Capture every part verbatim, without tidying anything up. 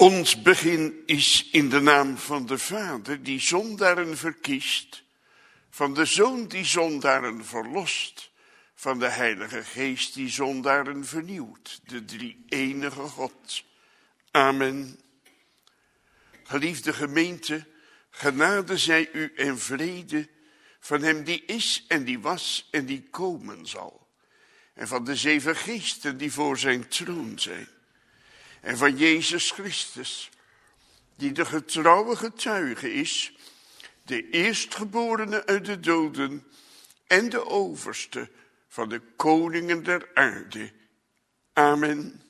Ons begin is in de naam van de Vader die zondaren verkiest, van de Zoon die zondaren verlost, van de Heilige Geest die zondaren vernieuwt, de drie-enige God. Amen. Geliefde gemeente, genade zij u en vrede van hem die is en die was en die komen zal. En van de zeven geesten die voor zijn troon zijn. En van Jezus Christus, die de getrouwe getuige is, de eerstgeborene uit de doden en de overste van de koningen der aarde. Amen.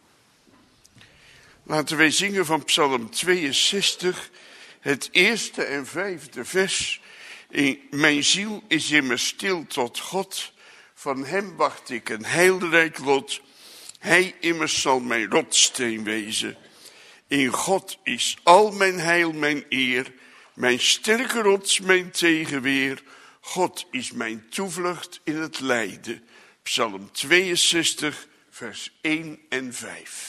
Laten wij zingen van Psalm tweeënzestig, het eerste en vijfde vers. Mijn ziel is immers stil tot God, van hem wacht ik een heilrijk lot. Hij immers zal mijn rotsteen wezen. In God is al mijn heil, mijn eer, mijn sterke rots, mijn tegenweer. God is mijn toevlucht in het lijden. Psalm tweeënzestig, vers één en vijf.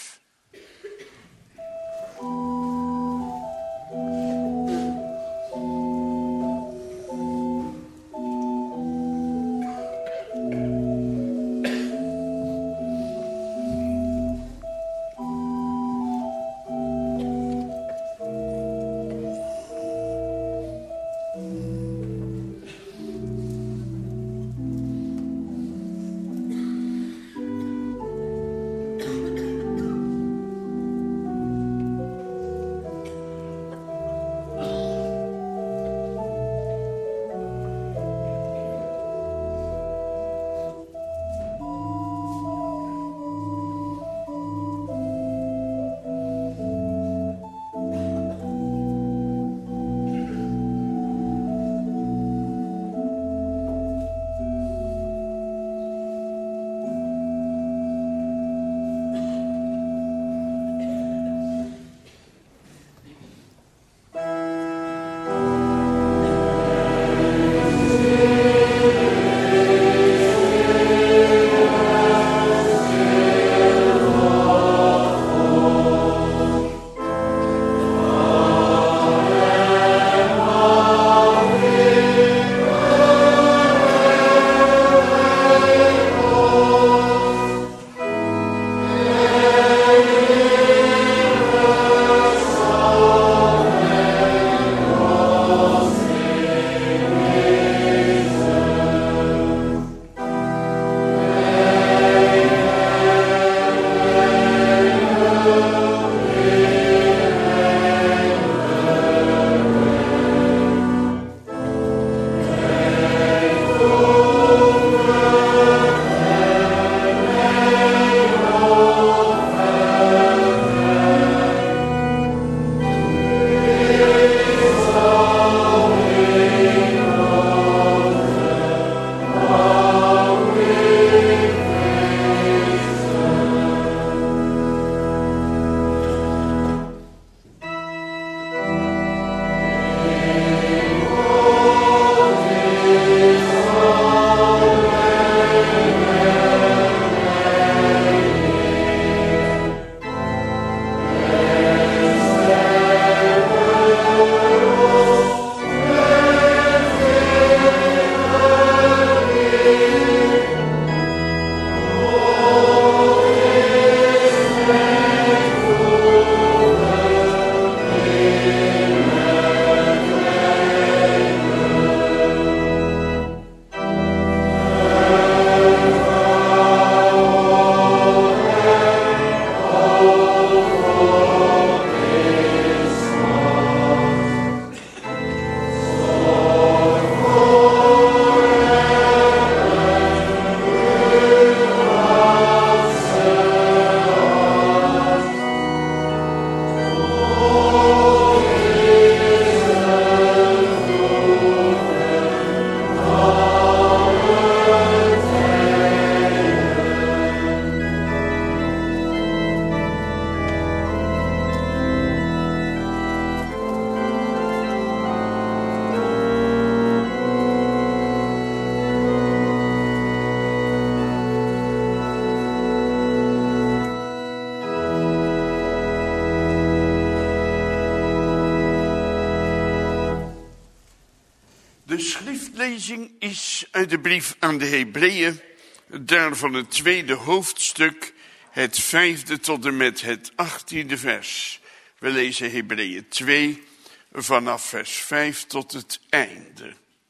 De schriftlezing is uit de brief aan de Hebreeën, daarvan het tweede hoofdstuk, het vijfde tot en met het achttiende vers. We lezen Hebreeën twee, vanaf vers vijf tot het einde.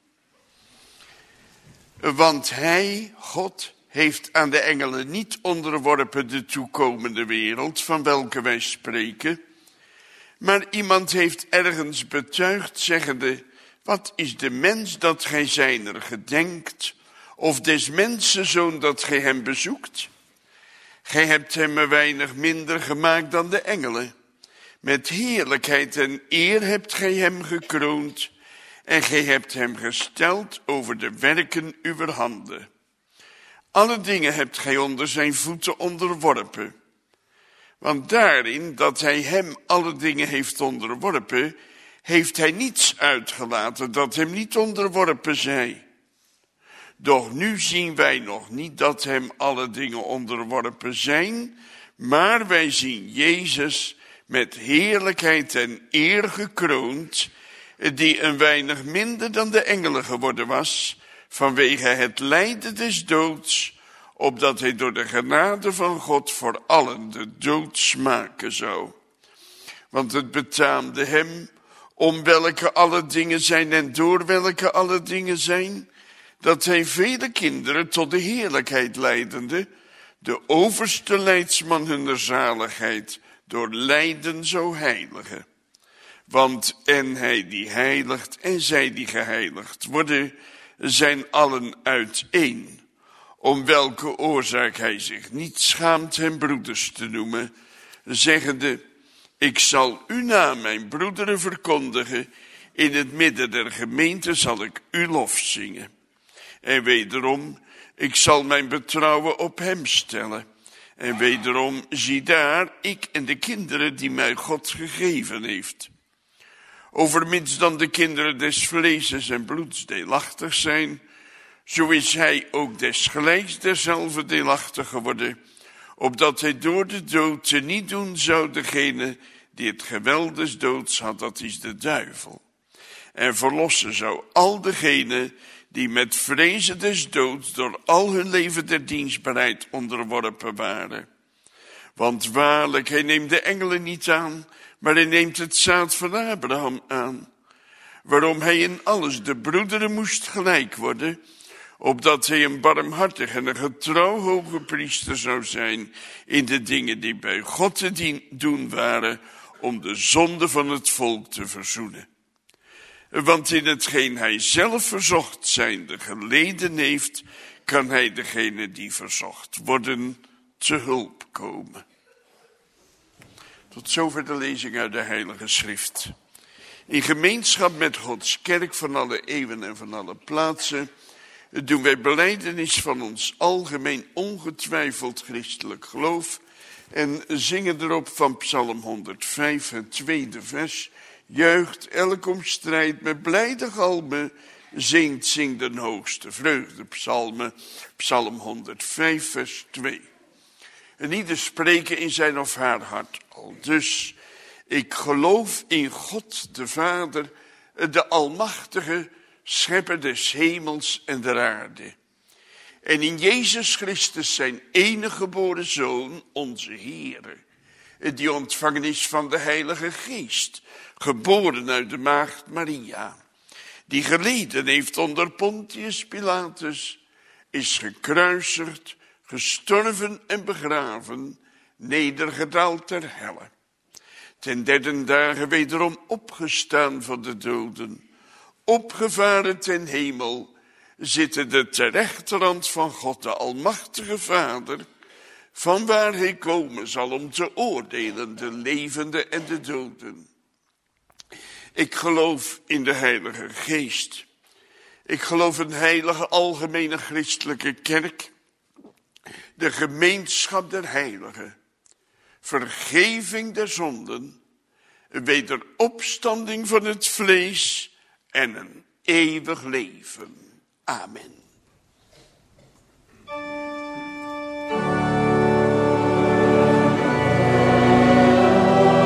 Want hij, God, heeft aan de engelen niet onderworpen de toekomende wereld, van welke wij spreken. Maar iemand heeft ergens betuigd, zeggende: wat is de mens dat gij zijner gedenkt, of des mensenzoon dat gij hem bezoekt? Gij hebt hem een weinig minder gemaakt dan de engelen. Met heerlijkheid en eer hebt gij hem gekroond, en gij hebt hem gesteld over de werken uwer handen. Alle dingen hebt gij onder zijn voeten onderworpen. Want daarin dat hij hem alle dingen heeft onderworpen, heeft hij niets uitgelaten dat hem niet onderworpen zij. Doch nu zien wij nog niet dat hem alle dingen onderworpen zijn, maar wij zien Jezus met heerlijkheid en eer gekroond, die een weinig minder dan de engelen geworden was, vanwege het lijden des doods, opdat hij door de genade van God voor allen de dood smaken zou. Want het betaamde hem, om welke alle dingen zijn en door welke alle dingen zijn, dat hij vele kinderen tot de heerlijkheid leidende, de overste leidsman hunner zaligheid, door lijden zou heiligen. Want en hij die heiligt en zij die geheiligd worden, zijn allen uiteen, om welke oorzaak hij zich niet schaamt hem broeders te noemen, zeggende: ik zal uw naam, mijn broederen, verkondigen, in het midden der gemeente zal ik uw lof zingen. En wederom, ik zal mijn betrouwen op hem stellen. En wederom, zie daar, ik en de kinderen die mij God gegeven heeft. Overmits dan de kinderen des vleeses en bloeds deelachtig zijn, zo is hij ook desgelijks derzelfde deelachtig geworden, opdat hij door de dood te niet doen zou degene die het geweld des doods had, dat is de duivel. En verlossen zou al degene die met vrezen des doods door al hun leven der dienstbaarheid onderworpen waren. Want waarlijk, hij neemt de engelen niet aan, maar hij neemt het zaad van Abraham aan. Waarom hij in alles de broederen moest gelijk worden, opdat hij een barmhartig en een getrouw hoge priester zou zijn in de dingen die bij God te doen waren, om de zonde van het volk te verzoenen. Want in hetgeen hij zelf verzocht zijnde geleden heeft, kan hij degene die verzocht worden te hulp komen. Tot zover de lezing uit de Heilige Schrift. In gemeenschap met Gods kerk van alle eeuwen en van alle plaatsen doen wij belijdenis van ons algemeen ongetwijfeld christelijk geloof en zingen erop van Psalm honderdvijf, het tweede vers. Juicht elk om strijd met blijde galmen, zingt, zingt den hoogste vreugdepsalmen, Psalm honderdvijf, vers twee. En ieder spreken in zijn of haar hart al dus: ik geloof in God de Vader, de Almachtige, schepper des hemels en der aarde. En in Jezus Christus zijn enige geboren Zoon, onze Heere, die ontvangen is van de Heilige Geest, geboren uit de maagd Maria, die geleden heeft onder Pontius Pilatus, is gekruisigd, gestorven en begraven, nedergedaald ter helle. Ten derde dagen wederom opgestaan van de doden, opgevaren ten hemel, zittende ter rechterhand van God de Almachtige Vader, vanwaar hij komen zal om te oordelen de levenden en de doden. Ik geloof in de Heilige Geest. Ik geloof in heilige algemene christelijke kerk, de gemeenschap der heiligen, vergeving der zonden, wederopstanding van het vlees en een eeuwig leven. Amen.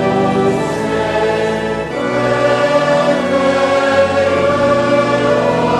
Amen.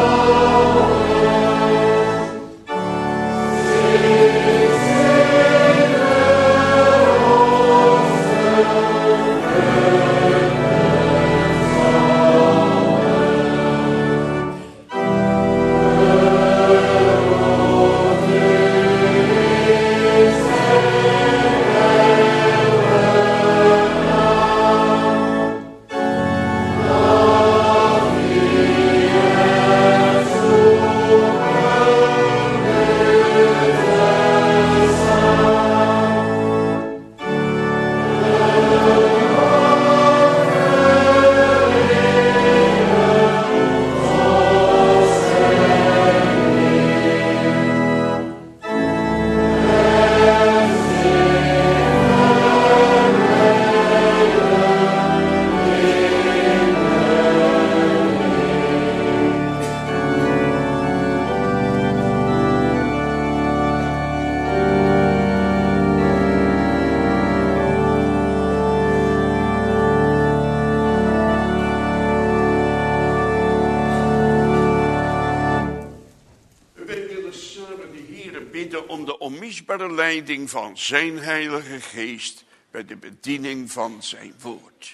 onmisbare leiding van zijn Heilige Geest bij de bediening van zijn woord.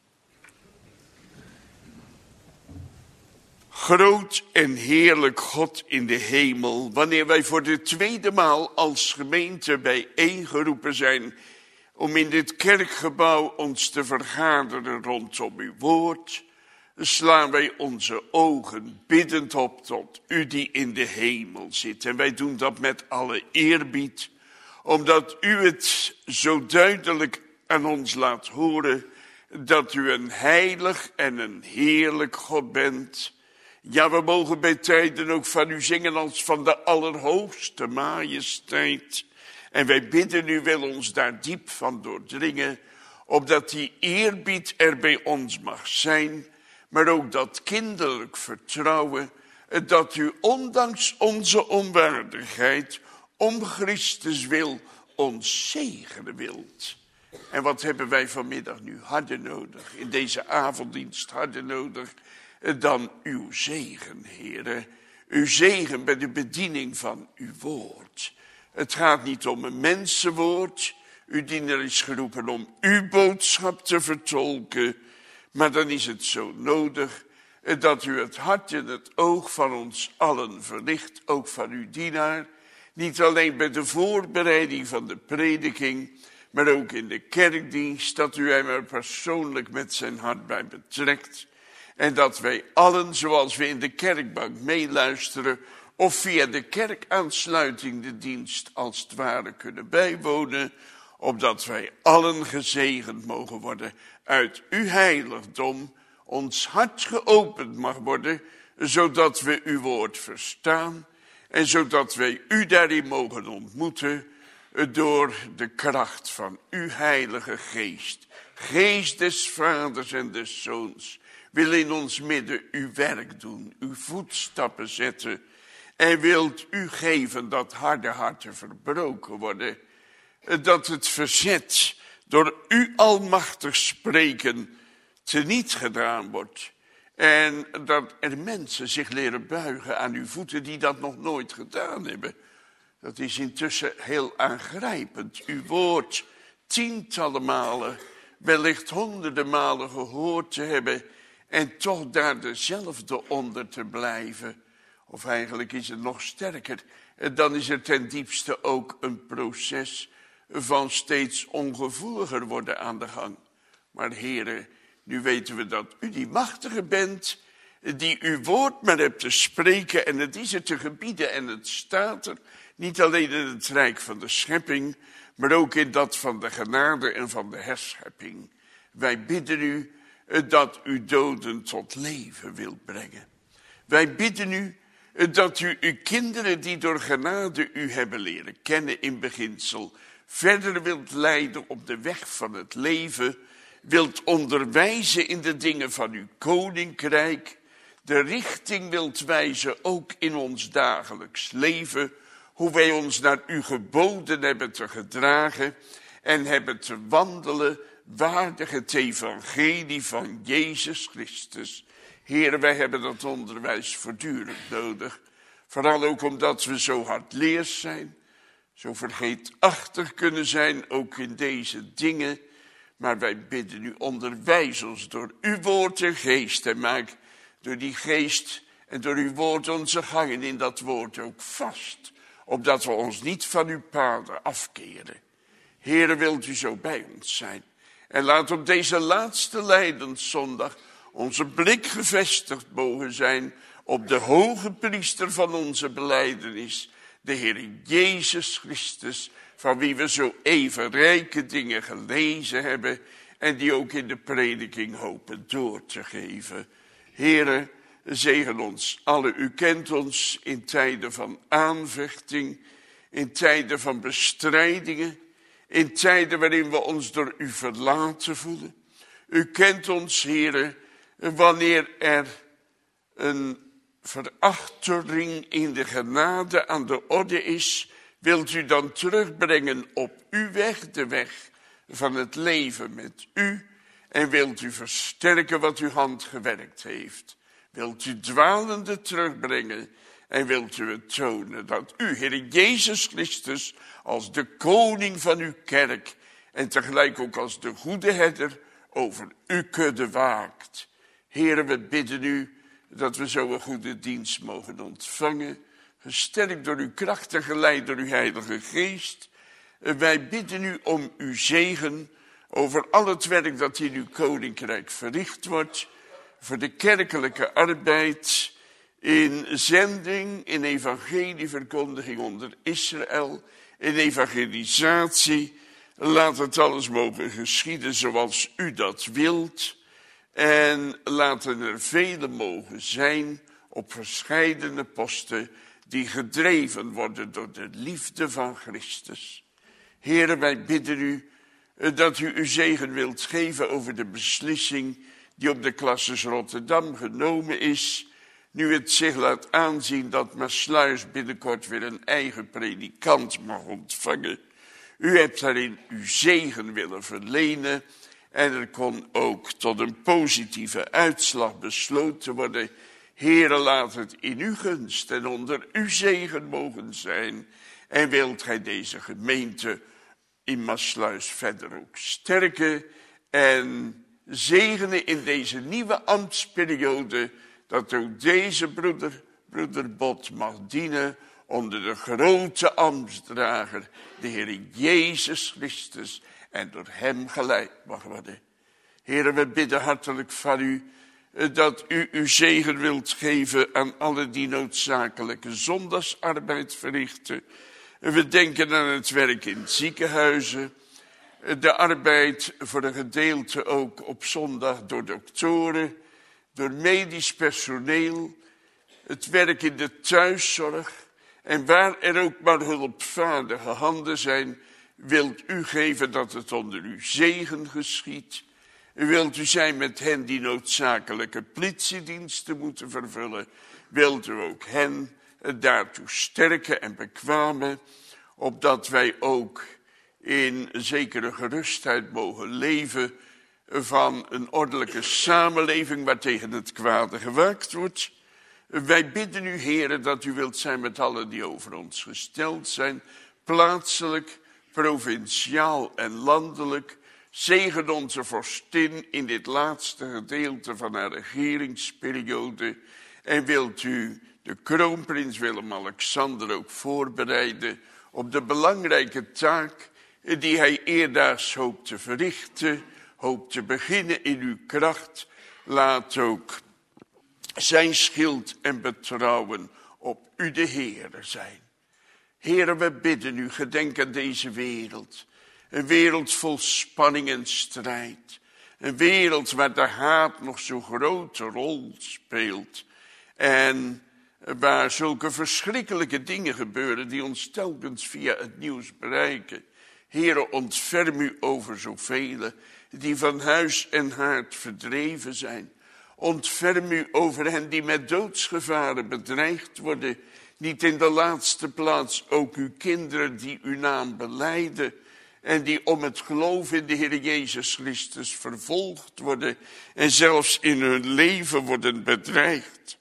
Groot en heerlijk God in de hemel, wanneer wij voor de tweede maal als gemeente bijeengeroepen zijn om in dit kerkgebouw ons te vergaderen rondom uw woord, slaan wij onze ogen biddend op tot u die in de hemel zit. En wij doen dat met alle eerbied, omdat u het zo duidelijk aan ons laat horen dat u een heilig en een heerlijk God bent. Ja, we mogen bij tijden ook van u zingen als van de allerhoogste majesteit. En wij bidden u, wil ons daar diep van doordringen, opdat die eerbied er bij ons mag zijn, maar ook dat kinderlijk vertrouwen, dat u ondanks onze onwaardigheid, om Christus wil, ons zegenen wilt. En wat hebben wij vanmiddag nu harder nodig, in deze avonddienst harder nodig, dan uw zegen, Heere. Uw zegen bij de bediening van uw woord. Het gaat niet om een mensenwoord. Uw dienaar is geroepen om uw boodschap te vertolken. Maar dan is het zo nodig dat u het hart en het oog van ons allen verlicht. Ook van uw dienaar. Niet alleen bij de voorbereiding van de prediking, maar ook in de kerkdienst. Dat u hem er persoonlijk met zijn hart bij betrekt. En dat wij allen, zoals we in de kerkbank meeluisteren, of via de kerkaansluiting de dienst als het ware kunnen bijwonen, opdat wij allen gezegend mogen worden uit uw heiligdom, ons hart geopend mag worden, zodat we uw woord verstaan en zodat wij u daarin mogen ontmoeten door de kracht van uw Heilige Geest. Geest des Vaders en des Zoons wil in ons midden uw werk doen, uw voetstappen zetten. En wilt u geven dat harde harten verbroken worden. Dat het verzet door u almachtig spreken teniet gedaan wordt. En dat er mensen zich leren buigen aan uw voeten die dat nog nooit gedaan hebben. Dat is intussen heel aangrijpend. Uw woord tientallen malen, wellicht honderden malen gehoord te hebben en toch daar dezelfde onder te blijven. Of eigenlijk is het nog sterker. Dan is er ten diepste ook een proces van steeds ongevoeliger worden aan de gang. Maar Heere, nu weten we dat u die machtige bent, die uw woord maar hebt te spreken en het is er te gebieden en het staat er. Niet alleen in het rijk van de schepping, maar ook in dat van de genade en van de herschepping. Wij bidden u dat u doden tot leven wilt brengen. Wij bidden u dat u uw kinderen die door genade u hebben leren kennen in beginsel, verder wilt leiden op de weg van het leven, wilt onderwijzen in de dingen van uw koninkrijk, de richting wilt wijzen ook in ons dagelijks leven, hoe wij ons naar uw geboden hebben te gedragen en hebben te wandelen waardig het evangelie van Jezus Christus. Heere, wij hebben dat onderwijs voortdurend nodig. Vooral ook omdat we zo hardleers zijn, zo vergeetachtig kunnen zijn, ook in deze dingen. Maar wij bidden u, onderwijs ons door uw woord en geest en maak door die geest en door uw woord onze gangen in dat woord ook vast. Opdat we ons niet van uw paden afkeren. Heere, wilt u zo bij ons zijn. En laat op deze laatste lijdenszondag onze blik gevestigd mogen zijn op de hoge priester van onze belijdenis, de Heer Jezus Christus, van wie we zo even rijke dingen gelezen hebben en die ook in de prediking hopen door te geven. Heere, zegen ons alle. U kent ons in tijden van aanvechting, in tijden van bestrijdingen, in tijden waarin we ons door u verlaten voelen. U kent ons, Heere, wanneer er een verachtering in de genade aan de orde is, wilt u dan terugbrengen op uw weg, de weg van het leven met u, en wilt u versterken wat uw hand gewerkt heeft. Wilt u dwalende terugbrengen En wilt u het tonen dat u, Heer Jezus Christus, als de koning van uw kerk en tegelijk ook als de goede herder over uw kudde waakt. Heere, we bidden u dat we zo een goede dienst mogen ontvangen, gesterkt door uw kracht en geleid door uw Heilige Geest. Wij bidden u om uw zegen over al het werk dat in uw koninkrijk verricht wordt, voor de kerkelijke arbeid, in zending, in evangelieverkondiging onder Israël, in evangelisatie. Laat het alles mogen geschieden zoals u dat wilt. En laten er vele mogen zijn op verscheidene posten die gedreven worden door de liefde van Christus. Heere, wij bidden u dat u uw zegen wilt geven over de beslissing die op de Classes Rotterdam genomen is. Nu het zich laat aanzien dat Maassluis binnenkort weer een eigen predikant mag ontvangen. U hebt daarin uw zegen willen verlenen en er kon ook tot een positieve uitslag besloten worden. Heere, laat het in uw gunst en onder uw zegen mogen zijn. En wilt gij deze gemeente in Maassluis verder ook sterken en zegenen in deze nieuwe ambtsperiode, dat ook deze broeder, broeder Bot, mag dienen onder de grote ambtsdrager, de Heer Jezus Christus, en door hem geleid mag worden. Heere, we bidden hartelijk van u, dat u uw zegen wilt geven aan alle die noodzakelijke zondagsarbeid verrichten. We denken aan het werk in ziekenhuizen, de arbeid voor een gedeelte ook op zondag door doktoren, door medisch personeel, het werk in de thuiszorg. En waar er ook maar hulpvaardige handen zijn, wilt u geven dat het onder uw zegen geschiedt. Wilt u zijn met hen die noodzakelijke politiediensten moeten vervullen, wilt u ook hen daartoe sterken en bekwamen, opdat wij ook in zekere gerustheid mogen leven van een ordelijke samenleving waar tegen het kwade gewaakt wordt. Wij bidden u, Heere, dat u wilt zijn met allen die over ons gesteld zijn, plaatselijk, provinciaal en landelijk. Zegen onze vorstin in dit laatste gedeelte van haar regeringsperiode. En wilt u de kroonprins Willem-Alexander ook voorbereiden op de belangrijke taak die hij eerdaags hoopt te verrichten, hoopt te beginnen in uw kracht. Laat ook zijn schild en betrouwen op u de Heere zijn. Heere, we bidden u, gedenk aan deze wereld. Een wereld vol spanning en strijd. Een wereld waar de haat nog zo'n grote rol speelt. En waar zulke verschrikkelijke dingen gebeuren die ons telkens via het nieuws bereiken. Heere, ontferm u over zoveel die van huis en haard verdreven zijn. Ontferm u over hen die met doodsgevaren bedreigd worden. Niet in de laatste plaats ook uw kinderen die uw naam belijden en die om het geloof in de Heer Jezus Christus vervolgd worden en zelfs in hun leven worden bedreigd.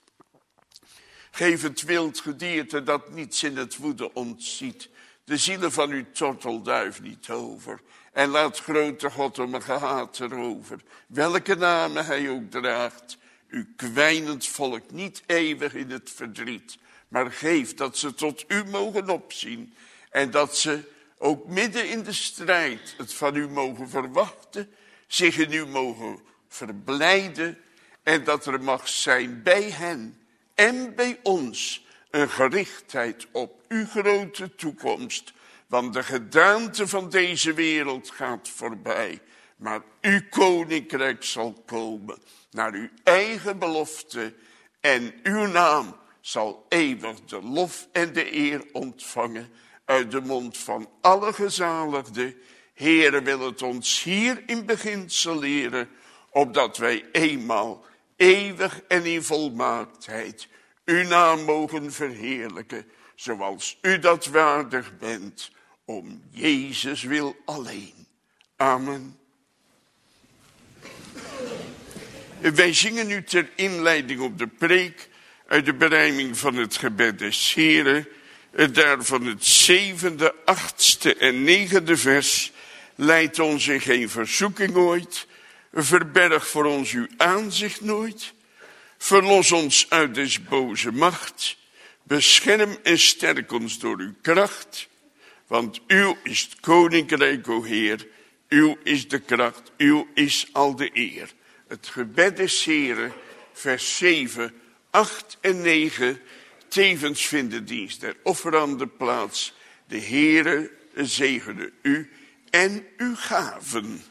Geef het wild gedierte dat niets in het woede ontziet, de zielen van uw tortelduif niet over. En laat grote God om een gehaat erover, welke namen hij ook draagt, uw kwijnend volk niet eeuwig in het verdriet, maar geef dat ze tot u mogen opzien en dat ze ook midden in de strijd het van u mogen verwachten, zich in u mogen verblijden en dat er mag zijn bij hen en bij ons een gerichtheid op uw grote toekomst. Want de gedaante van deze wereld gaat voorbij, maar uw koninkrijk zal komen naar uw eigen belofte en uw naam zal eeuwig de lof en de eer ontvangen uit de mond van alle gezaligden. Heere, wil het ons hier in beginsel leren, opdat wij eenmaal eeuwig en in volmaaktheid uw naam mogen verheerlijken, zoals u dat waardig bent, om Jezus wil alleen. Amen. Wij zingen nu ter inleiding op de preek uit de berijming van het gebed des Heren, daarvan het zevende, achtste en negende vers. Leid ons in geen verzoeking ooit, verberg voor ons uw aanzicht nooit. Verlos ons uit des boze macht, bescherm en sterk ons door uw kracht. Want uw is het koninkrijk, o Heer, uw is de kracht, uw is al de eer. Het gebed des Heren, vers zeven, acht en negen. Tevens vindt de dienst der offeranden plaats. De Heere zegene u en uw gaven.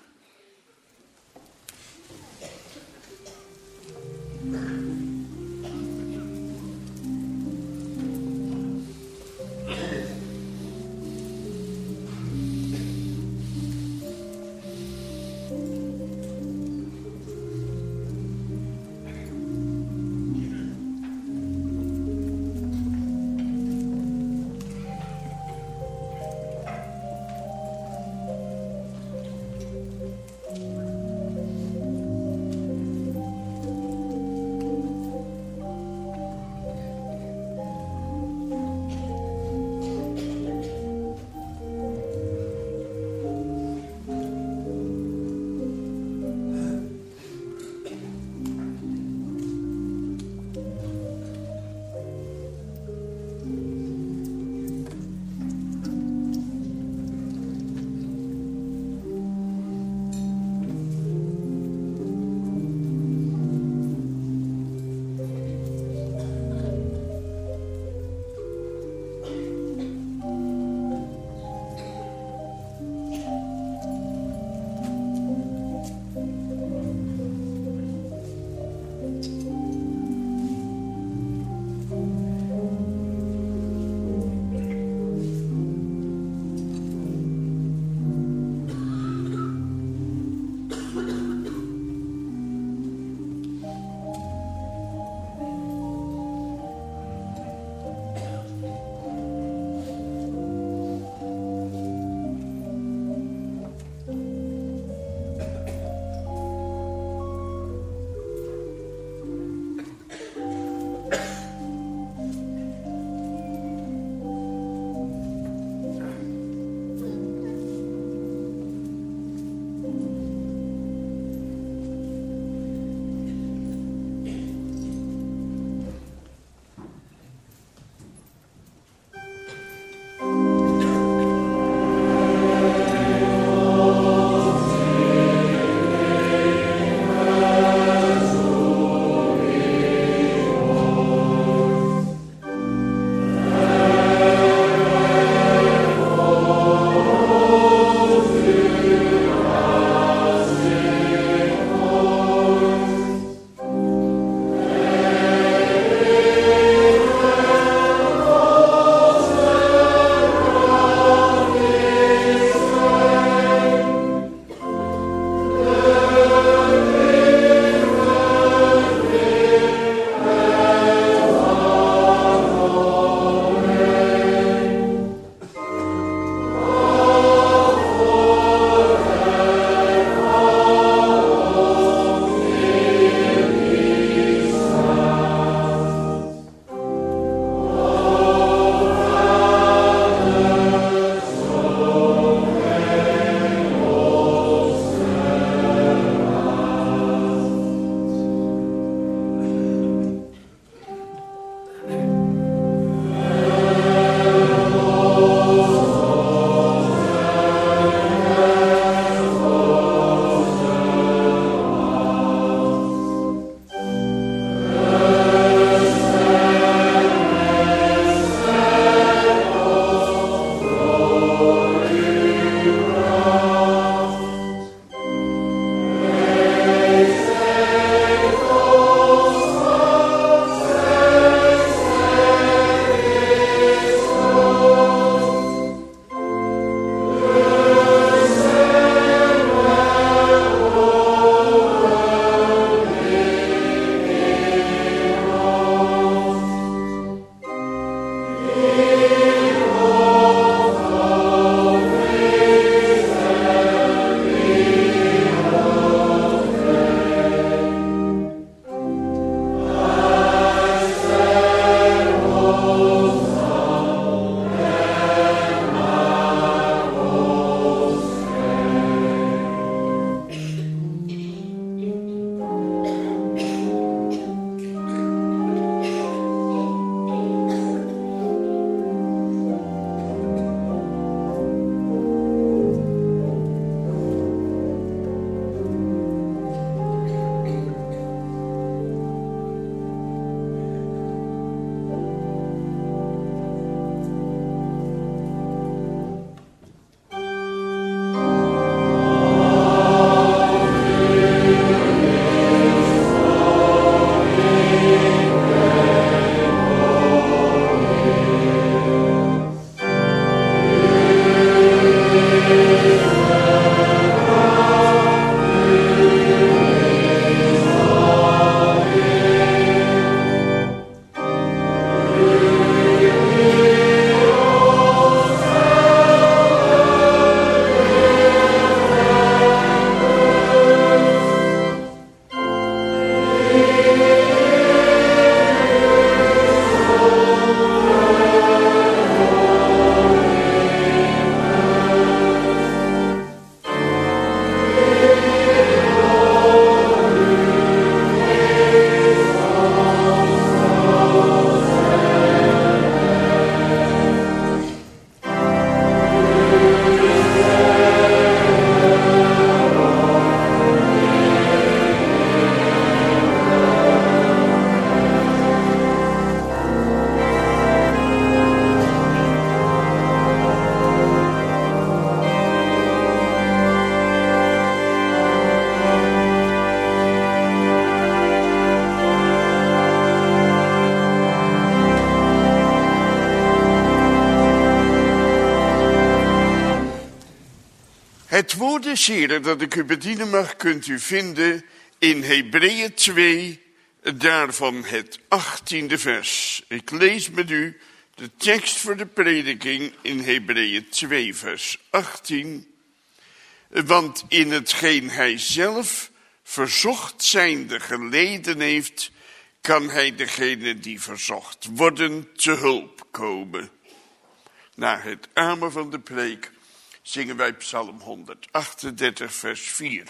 woord des Heren dat ik u bedienen mag, kunt u vinden in Hebreeën twee, daarvan het achttiende vers. Ik lees met u de tekst voor de prediking in Hebreeën twee, vers achttien. Want in hetgeen hij zelf verzocht zijnde geleden heeft, kan hij degene die verzocht worden te hulp komen. Na het amen van de preek zingen wij Psalm honderdachtendertig, vers vier.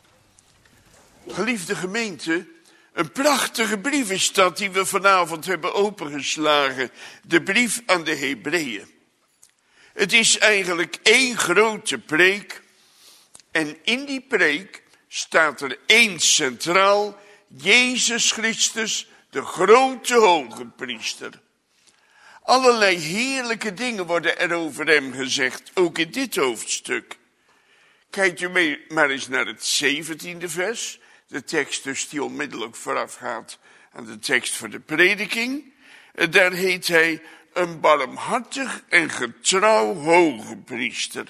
Geliefde gemeente, een prachtige brief is dat die we vanavond hebben opengeslagen. De brief aan de Hebreeën. Het is eigenlijk één grote preek. En in die preek staat er één centraal, Jezus Christus, de grote hoge priester. Allerlei heerlijke dingen worden er over hem gezegd, ook in dit hoofdstuk. Kijkt u mee maar eens naar het zeventiende vers, de tekst dus die onmiddellijk voorafgaat aan de tekst voor de prediking. Daar heet hij een barmhartig en getrouw hoge priester.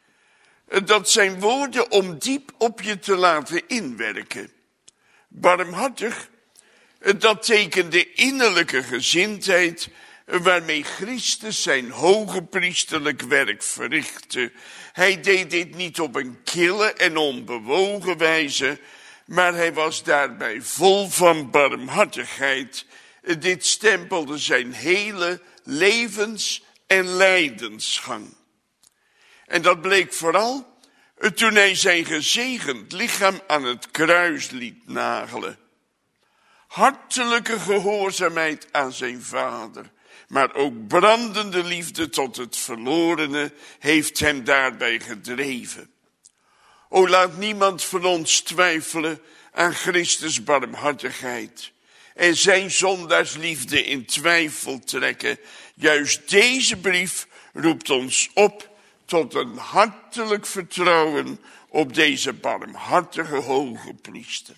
Dat zijn woorden om diep op je te laten inwerken. Barmhartig, dat tekent de innerlijke gezindheid waarmee Christus zijn hoge priesterlijk werk verrichtte. Hij deed dit niet op een kille en onbewogen wijze, maar hij was daarbij vol van barmhartigheid. Dit stempelde zijn hele levens- en lijdensgang. En dat bleek vooral toen hij zijn gezegend lichaam aan het kruis liet nagelen. Hartelijke gehoorzaamheid aan zijn vader, maar ook brandende liefde tot het verlorene heeft hem daarbij gedreven. O, laat niemand van ons twijfelen aan Christus' barmhartigheid en zijn zondaarsliefde in twijfel trekken. Juist deze brief roept ons op tot een hartelijk vertrouwen op deze barmhartige hoge priester.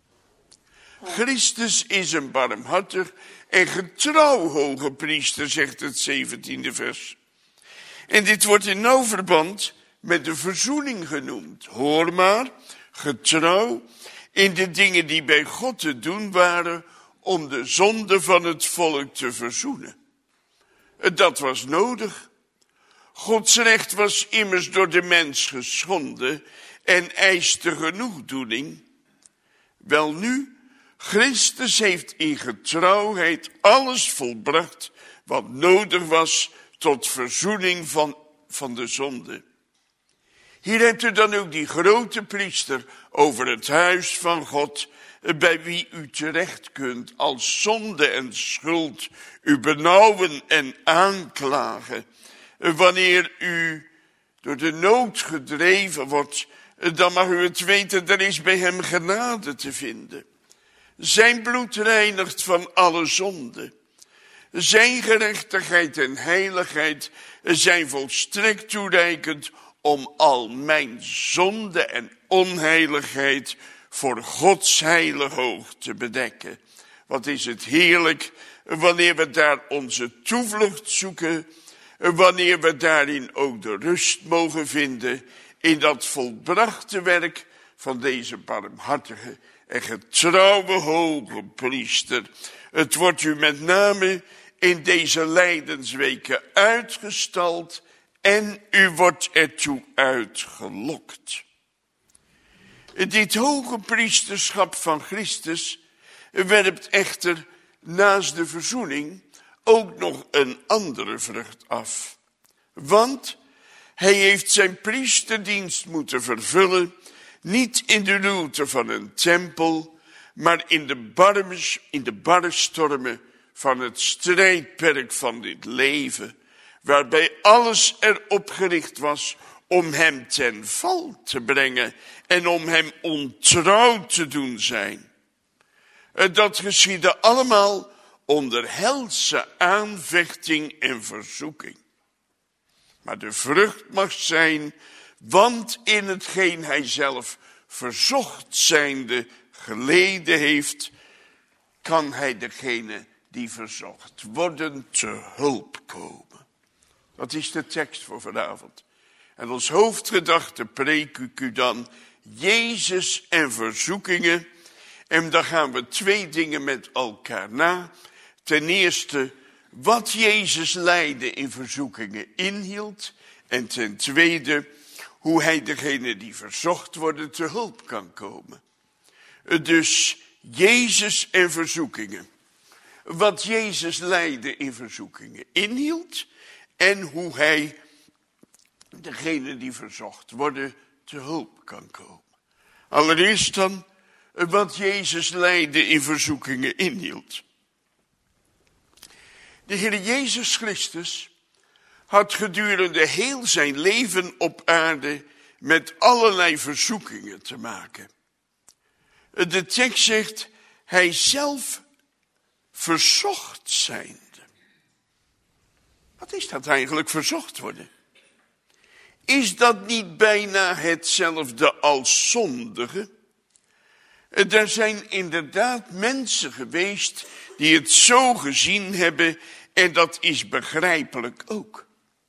Christus is een barmhartig en getrouw hoge priester, zegt het zeventiende vers. En dit wordt in nauw verband met de verzoening genoemd. Hoor maar, getrouw in de dingen die bij God te doen waren om de zonde van het volk te verzoenen. Dat was nodig. Gods recht was immers door de mens geschonden en eiste genoegdoening. Welnu, Christus heeft in getrouwheid alles volbracht wat nodig was tot verzoening van, van de zonde. Hier hebt u dan ook die grote priester over het huis van God, bij wie u terecht kunt als zonde en schuld u benauwen en aanklagen. Wanneer u door de nood gedreven wordt, dan mag u het weten, er is bij hem genade te vinden. Zijn bloed reinigt van alle zonde. Zijn gerechtigheid en heiligheid zijn volstrekt toereikend om al mijn zonde en onheiligheid voor Gods heilig oog te bedekken. Wat is het heerlijk wanneer we daar onze toevlucht zoeken, wanneer we daarin ook de rust mogen vinden in dat volbrachte werk van deze barmhartige en getrouwe hoge priester. Het wordt u met name in deze lijdensweken uitgestald en u wordt ertoe uitgelokt. Dit hoge priesterschap van Christus werpt echter naast de verzoening ook nog een andere vrucht af. Want hij heeft zijn priesterdienst moeten vervullen, niet in de luwte van een tempel, maar in de, barmes, in de barre stormen van het strijdperk van dit leven, waarbij alles erop gericht was om hem ten val te brengen en om hem ontrouw te doen zijn. Dat geschiedde allemaal onder helse aanvechting en verzoeking. Maar de vrucht mag zijn, want in hetgeen hij zelf verzocht zijnde geleden heeft, kan hij degene die verzocht worden te hulp komen. Dat is de tekst voor vanavond. En als hoofdgedachte preek ik u dan Jezus en verzoekingen. En dan gaan we twee dingen met elkaar na. Ten eerste wat Jezus lijden in verzoekingen inhield. En ten tweede hoe hij degene die verzocht worden te hulp kan komen. Dus Jezus en verzoekingen. Wat Jezus lijden in verzoekingen inhield. En hoe hij degene die verzocht worden te hulp kan komen. Allereerst dan wat Jezus lijden in verzoekingen inhield. De Heer Jezus Christus had gedurende heel zijn leven op aarde met allerlei verzoekingen te maken. De tekst zegt, hij zelf verzocht zijnde. Wat is dat eigenlijk, verzocht worden? Is dat niet bijna hetzelfde als zondigen? Er zijn inderdaad mensen geweest die het zo gezien hebben en dat is begrijpelijk ook.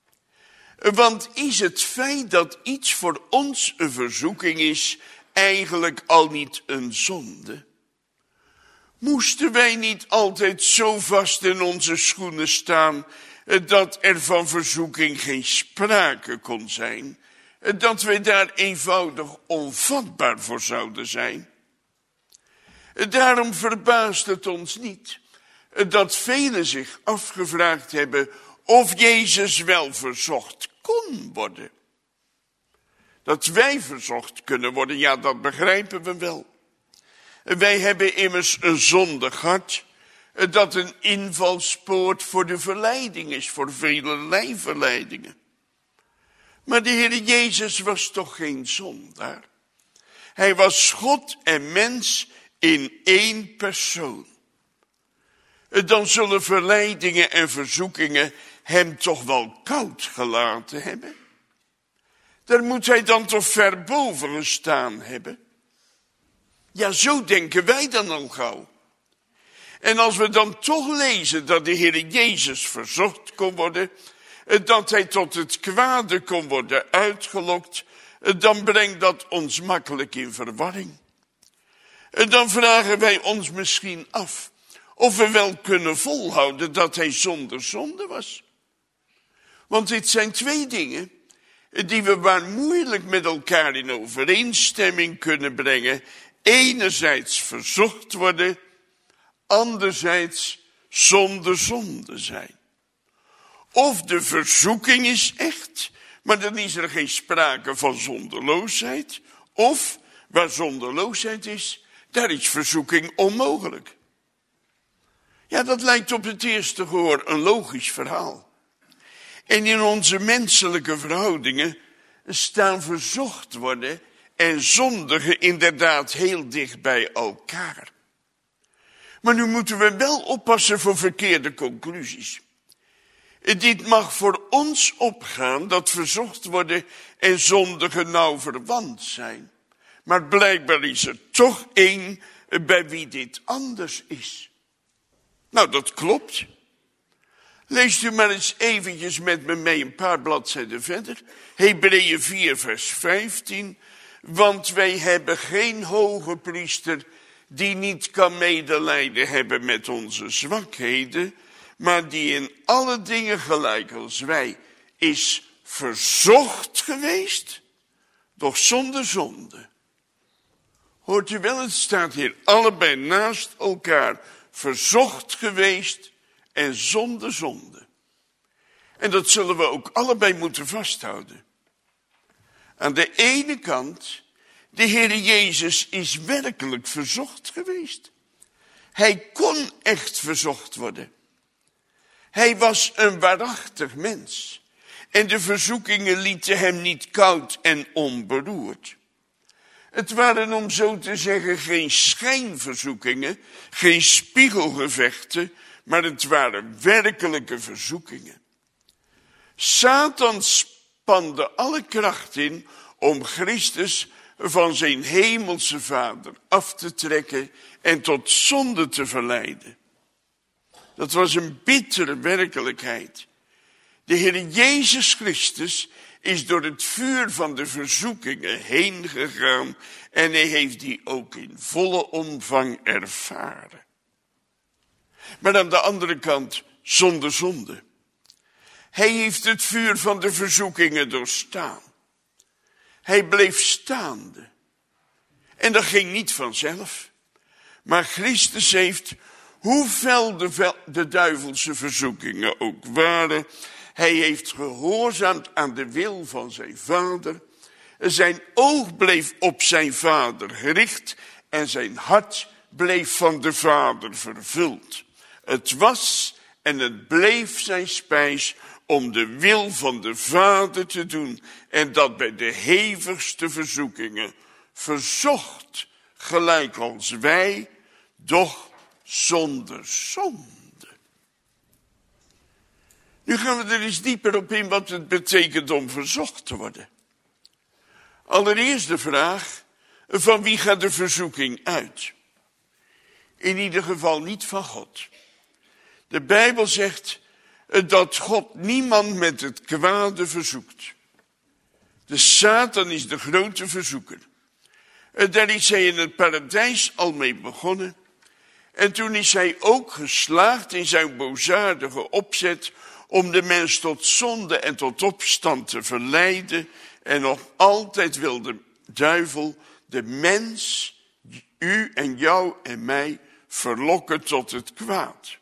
Want is het feit dat iets voor ons een verzoeking is eigenlijk al niet een zonde? Moesten wij niet altijd zo vast in onze schoenen staan dat er van verzoeking geen sprake kon zijn? Dat wij daar eenvoudig onvatbaar voor zouden zijn? Daarom verbaast het ons niet dat velen zich afgevraagd hebben of Jezus wel verzocht kon worden. Dat wij verzocht kunnen worden, ja, dat begrijpen we wel. Wij hebben immers een zondig hart dat een invalspoort voor de verleiding is, voor velelei verleidingen. Maar de Heer Jezus was toch geen zondaar? Hij was God en mens in één persoon. Dan zullen verleidingen en verzoekingen hem toch wel koud gelaten hebben. Daar moet hij dan toch ver boven gestaan hebben. Ja, zo denken wij dan al gauw. En als we dan toch lezen dat de Heer Jezus verzocht kon worden, dat hij tot het kwade kon worden uitgelokt, dan brengt dat ons makkelijk in verwarring. En dan vragen wij ons misschien af of we wel kunnen volhouden dat hij zonder zonde was. Want dit zijn twee dingen die we maar moeilijk met elkaar in overeenstemming kunnen brengen. Enerzijds verzocht worden, anderzijds zonder zonde zijn. Of de verzoeking is echt, maar dan is er geen sprake van zonderloosheid. Of waar zonderloosheid is, daar is verzoeking onmogelijk. Ja, dat lijkt op het eerste gehoor een logisch verhaal. En in onze menselijke verhoudingen staan verzocht worden en zondigen inderdaad heel dicht bij elkaar. Maar nu moeten we wel oppassen voor verkeerde conclusies. Dit mag voor ons opgaan dat verzocht worden en zondigen nauw verwant zijn. Maar blijkbaar is er toch één bij wie dit anders is. Nou, dat klopt. Leest u maar eens eventjes met me mee een paar bladzijden verder. Hebreeën vier vers vijftien. Want wij hebben geen hoge priester die niet kan medelijden hebben met onze zwakheden, maar die in alle dingen gelijk als wij is verzocht geweest, doch zonder zonde. Hoort u wel, het staat hier allebei naast elkaar, verzocht geweest en zonder zonde. En dat zullen we ook allebei moeten vasthouden. Aan de ene kant, de Heer Jezus is werkelijk verzocht geweest. Hij kon echt verzocht worden. Hij was een waarachtig mens. En de verzoekingen lieten hem niet koud en onberoerd. Het waren om zo te zeggen geen schijnverzoekingen, geen spiegelgevechten, maar het waren werkelijke verzoekingen. Satan spande alle kracht in om Christus van zijn hemelse Vader af te trekken en tot zonde te verleiden. Dat was een bittere werkelijkheid. De Heer Jezus Christus is door het vuur van de verzoekingen heen gegaan en hij heeft die ook in volle omvang ervaren. Maar aan de andere kant zonder zonde. Hij heeft het vuur van de verzoekingen doorstaan. Hij bleef staande. En dat ging niet vanzelf. Maar Christus heeft, hoe fel de, de duivelse verzoekingen ook waren, hij heeft gehoorzaamd aan de wil van zijn vader. Zijn oog bleef op zijn vader gericht en zijn hart bleef van de vader vervuld. Het was en het bleef zijn spijs om de wil van de vader te doen en dat bij de hevigste verzoekingen verzocht, gelijk als wij, doch zonder zonde. Nu gaan we er eens dieper op in wat het betekent om verzocht te worden. Allereerst de vraag, van wie gaat de verzoeking uit? In ieder geval niet van God. De Bijbel zegt dat God niemand met het kwade verzoekt. De Satan is de grote verzoeker. Daar is hij in het paradijs al mee begonnen. En toen is hij ook geslaagd in zijn boosaardige opzet om de mens tot zonde en tot opstand te verleiden. En nog altijd wil de duivel de mens, u en jou en mij, verlokken tot het kwaad.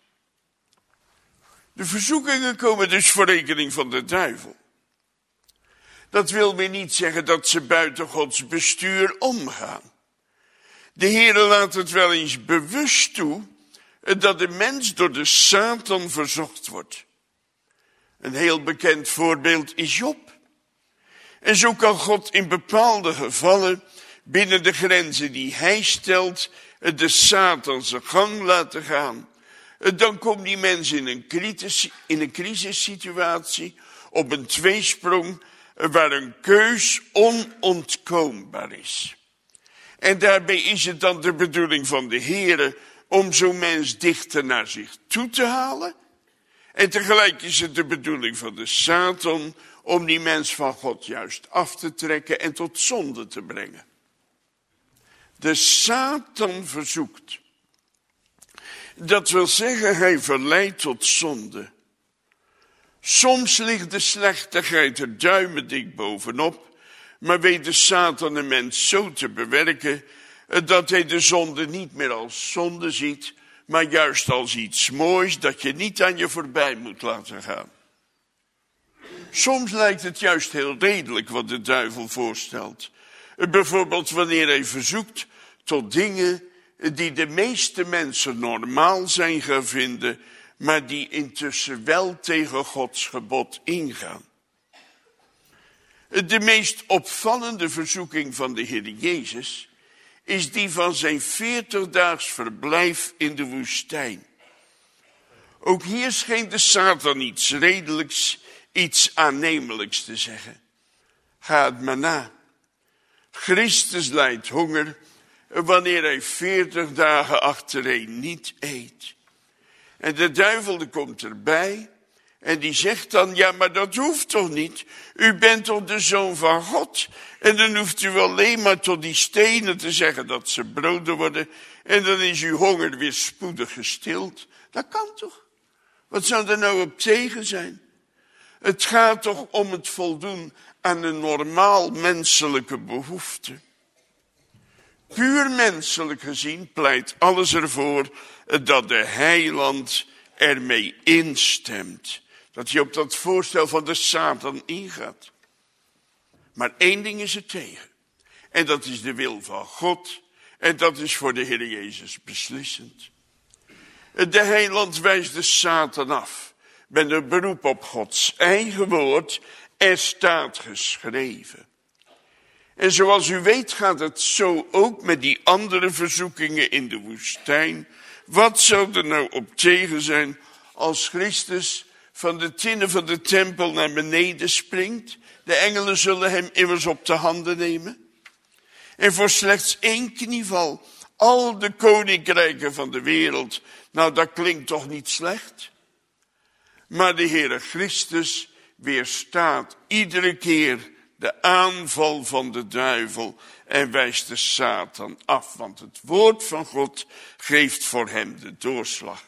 De verzoekingen komen dus voor rekening van de duivel. Dat wil weer niet zeggen dat ze buiten Gods bestuur omgaan. De Heere laat het wel eens bewust toe dat de mens door de Satan verzocht wordt. Een heel bekend voorbeeld is Job. En zo kan God in bepaalde gevallen binnen de grenzen die hij stelt de Satan zijn gang laten gaan. Dan komt die mens in een, critis, in een crisissituatie op een tweesprong waar een keus onontkoombaar is. En daarbij is het dan de bedoeling van de Heere om zo'n mens dichter naar zich toe te halen. En tegelijk is het de bedoeling van de Satan om die mens van God juist af te trekken en tot zonde te brengen. De Satan verzoekt. Dat wil zeggen, hij verleidt tot zonde. Soms ligt de slechtigheid er duimendik bovenop, maar weet de Satan een mens zo te bewerken dat hij de zonde niet meer als zonde ziet, maar juist als iets moois dat je niet aan je voorbij moet laten gaan. Soms lijkt het juist heel redelijk wat de duivel voorstelt. Bijvoorbeeld wanneer hij verzoekt tot dingen die de meeste mensen normaal zijn gaan vinden, maar die intussen wel tegen Gods gebod ingaan. De meest opvallende verzoeking van de Heer Jezus is die van zijn veertigdaags verblijf in de woestijn. Ook hier scheen de Satan iets redelijks, iets aannemelijks te zeggen. Ga het maar na. Christus lijdt honger wanneer hij veertig dagen achtereen niet eet. En de duivel komt erbij en die zegt dan, ja, maar dat hoeft toch niet? U bent toch de Zoon van God? En dan hoeft u alleen maar tot die stenen te zeggen dat ze broden worden en dan is uw honger weer spoedig gestild. Dat kan toch? Wat zou er nou op tegen zijn? Het gaat toch om het voldoen aan een normaal menselijke behoefte. Puur menselijk gezien pleit alles ervoor dat de heiland ermee instemt. Dat hij op dat voorstel van de Satan ingaat. Maar één ding is er tegen. En dat is de wil van God. En dat is voor de Heer Jezus beslissend. De heiland wijst de Satan af. Met een beroep op Gods eigen woord. Er staat geschreven. En zoals u weet gaat het zo ook met die andere verzoekingen in de woestijn. Wat zou er nou op tegen zijn als Christus van de tinnen van de tempel naar beneden springt? De engelen zullen hem immers op de handen nemen. En voor slechts één knieval al de koninkrijken van de wereld. Nou, dat klinkt toch niet slecht? Maar de Heere Christus weerstaat iedere keer de aanval van de duivel en wijst de Satan af. Want het woord van God geeft voor hem de doorslag.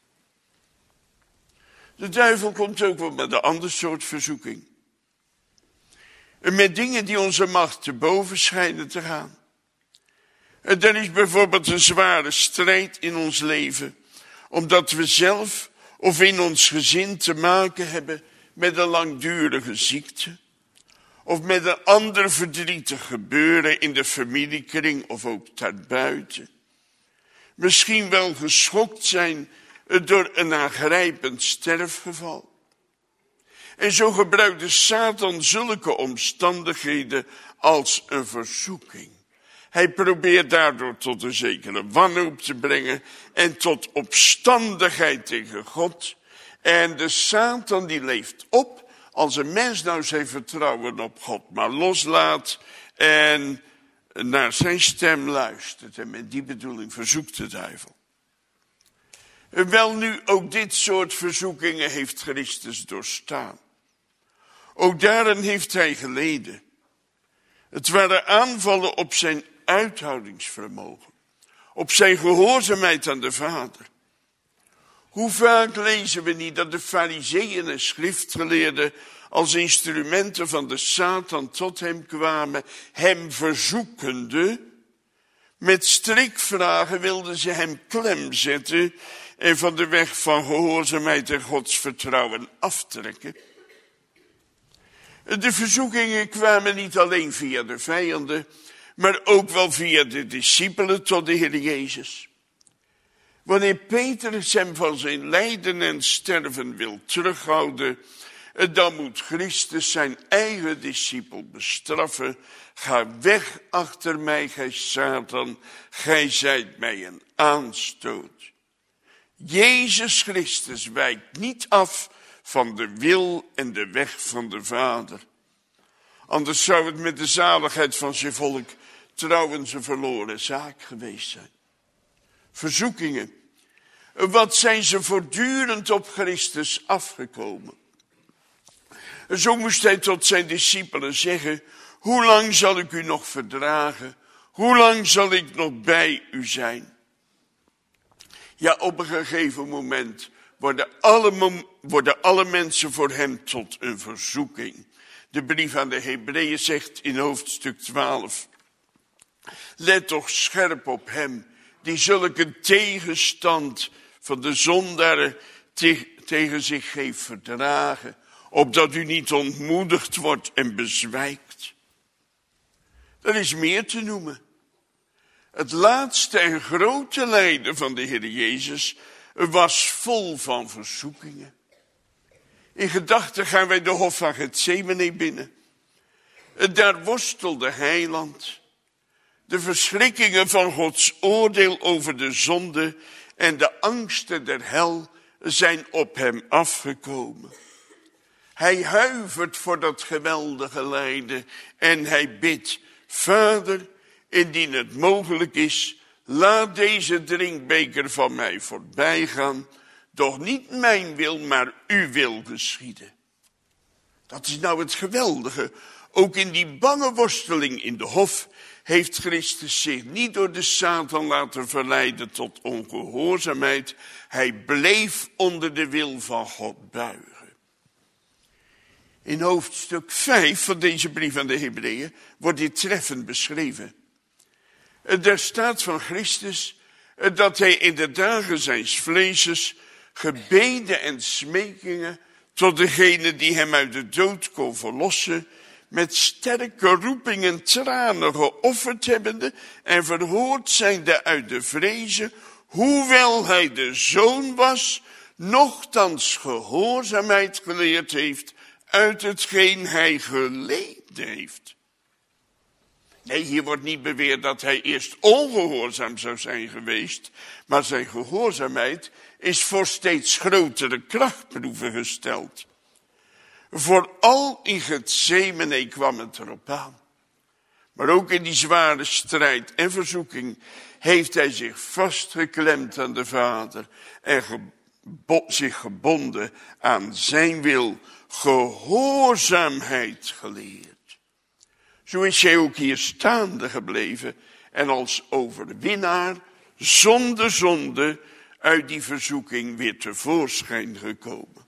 De duivel komt ook wel met een ander soort verzoeking. En met dingen die onze macht te boven schijnen te gaan. En er is bijvoorbeeld een zware strijd in ons leven, omdat we zelf of in ons gezin te maken hebben met een langdurige ziekte. Of met een ander verdrietig gebeuren in de familiekring of ook daarbuiten. Misschien wel geschokt zijn door een aangrijpend sterfgeval. En zo gebruikt de Satan zulke omstandigheden als een verzoeking. Hij probeert daardoor tot een zekere wanhoop te brengen en tot opstandigheid tegen God. En de Satan die leeft op als een mens nou zijn vertrouwen op God maar loslaat en naar zijn stem luistert. En met die bedoeling verzoekt de duivel. Wel nu, ook dit soort verzoekingen heeft Christus doorstaan. Ook daarin heeft hij geleden. Het waren aanvallen op zijn uithoudingsvermogen. Op zijn gehoorzaamheid aan de Vader. Hoe vaak lezen we niet dat de farizeeën en schriftgeleerden als instrumenten van de Satan tot hem kwamen, hem verzoekende. Met strikvragen wilden ze hem klem zetten en van de weg van gehoorzaamheid en godsvertrouwen aftrekken. De verzoekingen kwamen niet alleen via de vijanden, maar ook wel via de discipelen tot de Heer Jezus. Wanneer Petrus hem van zijn lijden en sterven wil terughouden, dan moet Christus zijn eigen discipel bestraffen. Ga weg achter mij, gij Satan, gij zijt mij een aanstoot. Jezus Christus wijkt niet af van de wil en de weg van de Vader. Anders zou het met de zaligheid van zijn volk trouwens een verloren zaak geweest zijn. Verzoekingen. Wat zijn ze voortdurend op Christus afgekomen? Zo moest hij tot zijn discipelen zeggen: hoe lang zal ik u nog verdragen? Hoe lang zal ik nog bij u zijn? Ja, op een gegeven moment worden alle, worden alle mensen voor hem tot een verzoeking. De brief aan de Hebreeën zegt in hoofdstuk twaalf: let toch scherp op hem die zulke tegenstand van de zondaren te, tegen zich heeft verdragen, opdat u niet ontmoedigd wordt en bezwijkt. Er is meer te noemen. Het laatste en grote lijden van de Heer Jezus was vol van verzoekingen. In gedachten gaan wij de hof van Getsemane binnen. Daar worstelde heiland. De verschrikkingen van Gods oordeel over de zonde en de angsten der hel zijn op hem afgekomen. Hij huivert voor dat geweldige lijden en hij bidt: Vader, indien het mogelijk is, laat deze drinkbeker van mij voorbij gaan, doch niet mijn wil, maar uw wil geschieden. Dat is nou het geweldige. Ook in die bange worsteling in de hof heeft Christus zich niet door de Satan laten verleiden tot ongehoorzaamheid. Hij bleef onder de wil van God buigen. In hoofdstuk vijf van deze brief aan de Hebreeën wordt dit treffend beschreven. Er staat van Christus dat hij in de dagen zijns vleeses gebeden en smekingen tot degene die hem uit de dood kon verlossen, met sterke roeping en tranen geofferd hebbende en verhoord zijnde uit de vrezen, hoewel hij de zoon was, nochtans gehoorzaamheid geleerd heeft uit hetgeen hij geleden heeft. Nee, hier wordt niet beweerd dat hij eerst ongehoorzaam zou zijn geweest, maar zijn gehoorzaamheid is voor steeds grotere krachtproeven gesteld. Vooral in Getsemane kwam het erop aan. Maar ook in die zware strijd en verzoeking heeft hij zich vastgeklemd aan de Vader en zich gebonden aan zijn wil, gehoorzaamheid geleerd. Zo is hij ook hier staande gebleven en als overwinnaar, zonder zonde, uit die verzoeking weer tevoorschijn gekomen.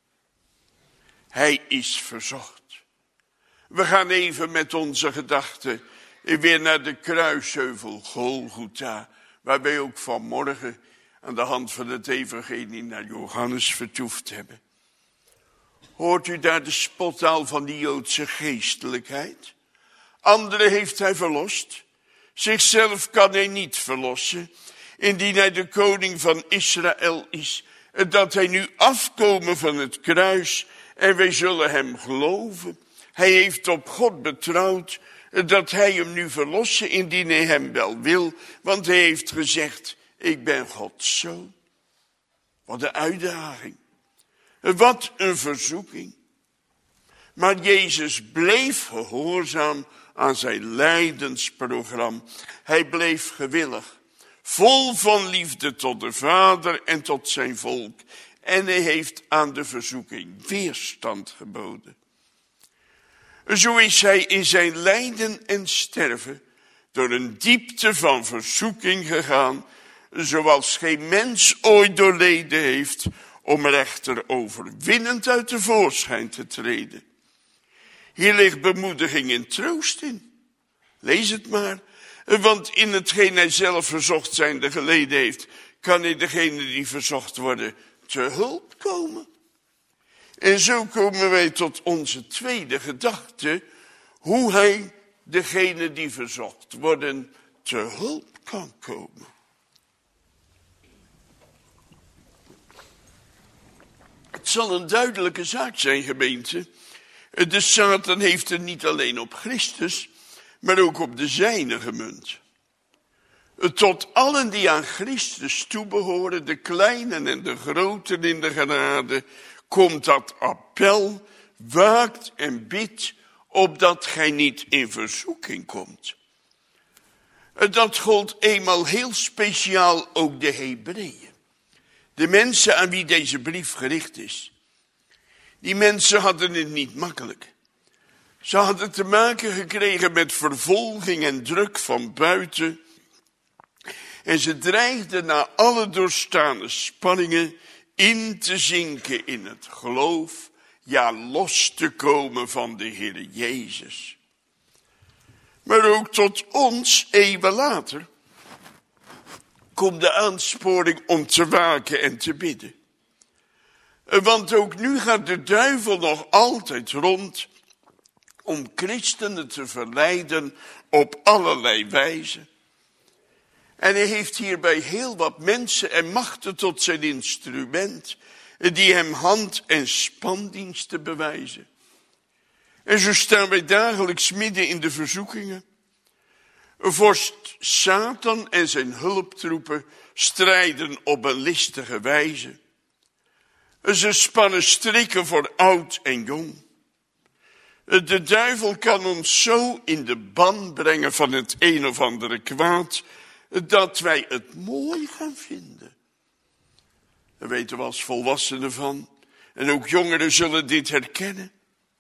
Hij is verzocht. We gaan even met onze gedachten weer naar de kruisheuvel Golgotha, waar wij ook vanmorgen aan de hand van het evangelie naar Johannes vertoefd hebben. Hoort u daar de spottaal van die Joodse geestelijkheid? Anderen heeft hij verlost. Zichzelf kan hij niet verlossen, indien hij de koning van Israël is, dat hij nu afkomen van het kruis en wij zullen hem geloven. Hij heeft op God betrouwd dat hij hem nu verlossen indien hij hem wel wil, want hij heeft gezegd, ik ben Gods zoon. Wat een uitdaging. Wat een verzoeking. Maar Jezus bleef gehoorzaam aan zijn lijdensprogramma. Hij bleef gewillig, vol van liefde tot de Vader en tot zijn volk. En hij heeft aan de verzoeking weerstand geboden. Zo is hij in zijn lijden en sterven door een diepte van verzoeking gegaan, zoals geen mens ooit doorleden heeft, om er echter overwinnend uit de voorschijn te treden. Hier ligt bemoediging en troost in. Lees het maar, want in hetgeen hij zelf verzocht zijnde geleden heeft, kan hij degene die verzocht worden te hulp komen. En zo komen wij tot onze tweede gedachte, hoe hij degene die verzocht worden te hulp kan komen. Het zal een duidelijke zaak zijn, gemeente. De Satan heeft het niet alleen op Christus, maar ook op de zijne gemunt. Tot allen die aan Christus toebehoren, de kleinen en de groten in de genade, komt dat appel, waakt en bidt, opdat gij niet in verzoeking komt. Dat gold eenmaal heel speciaal ook de Hebreeën. De mensen aan wie deze brief gericht is. Die mensen hadden het niet makkelijk. Ze hadden te maken gekregen met vervolging en druk van buiten. En ze dreigden na alle doorstaande spanningen in te zinken in het geloof, ja los te komen van de Heer Jezus. Maar ook tot ons, eeuwen later, komt de aansporing om te waken en te bidden. Want ook nu gaat de duivel nog altijd rond om christenen te verleiden op allerlei wijzen. En hij heeft hierbij heel wat mensen en machten tot zijn instrument, die hem hand- en spandiensten bewijzen. En zo staan wij dagelijks midden in de verzoekingen. Vorst Satan en zijn hulptroepen strijden op een listige wijze. Ze spannen strikken voor oud en jong. De duivel kan ons zo in de ban brengen van het een of andere kwaad, dat wij het mooi gaan vinden. Daar weten we als volwassenen van. En ook jongeren zullen dit herkennen.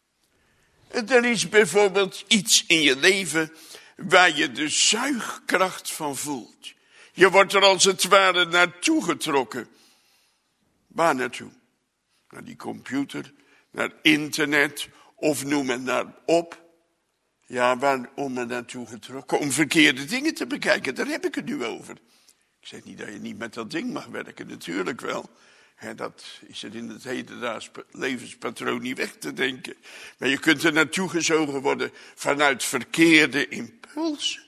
Er is bijvoorbeeld iets in je leven waar je de zuigkracht van voelt. Je wordt er als het ware naartoe getrokken. Waar naartoe? Naar die computer, naar internet of noem het maar op. Ja, waarom er naartoe getrokken? Om verkeerde dingen te bekijken, daar heb ik het nu over. Ik zeg niet dat je niet met dat ding mag werken, natuurlijk wel. He, dat is er in het hedendaags levenspatroon niet weg te denken. Maar je kunt er naartoe gezogen worden vanuit verkeerde impulsen.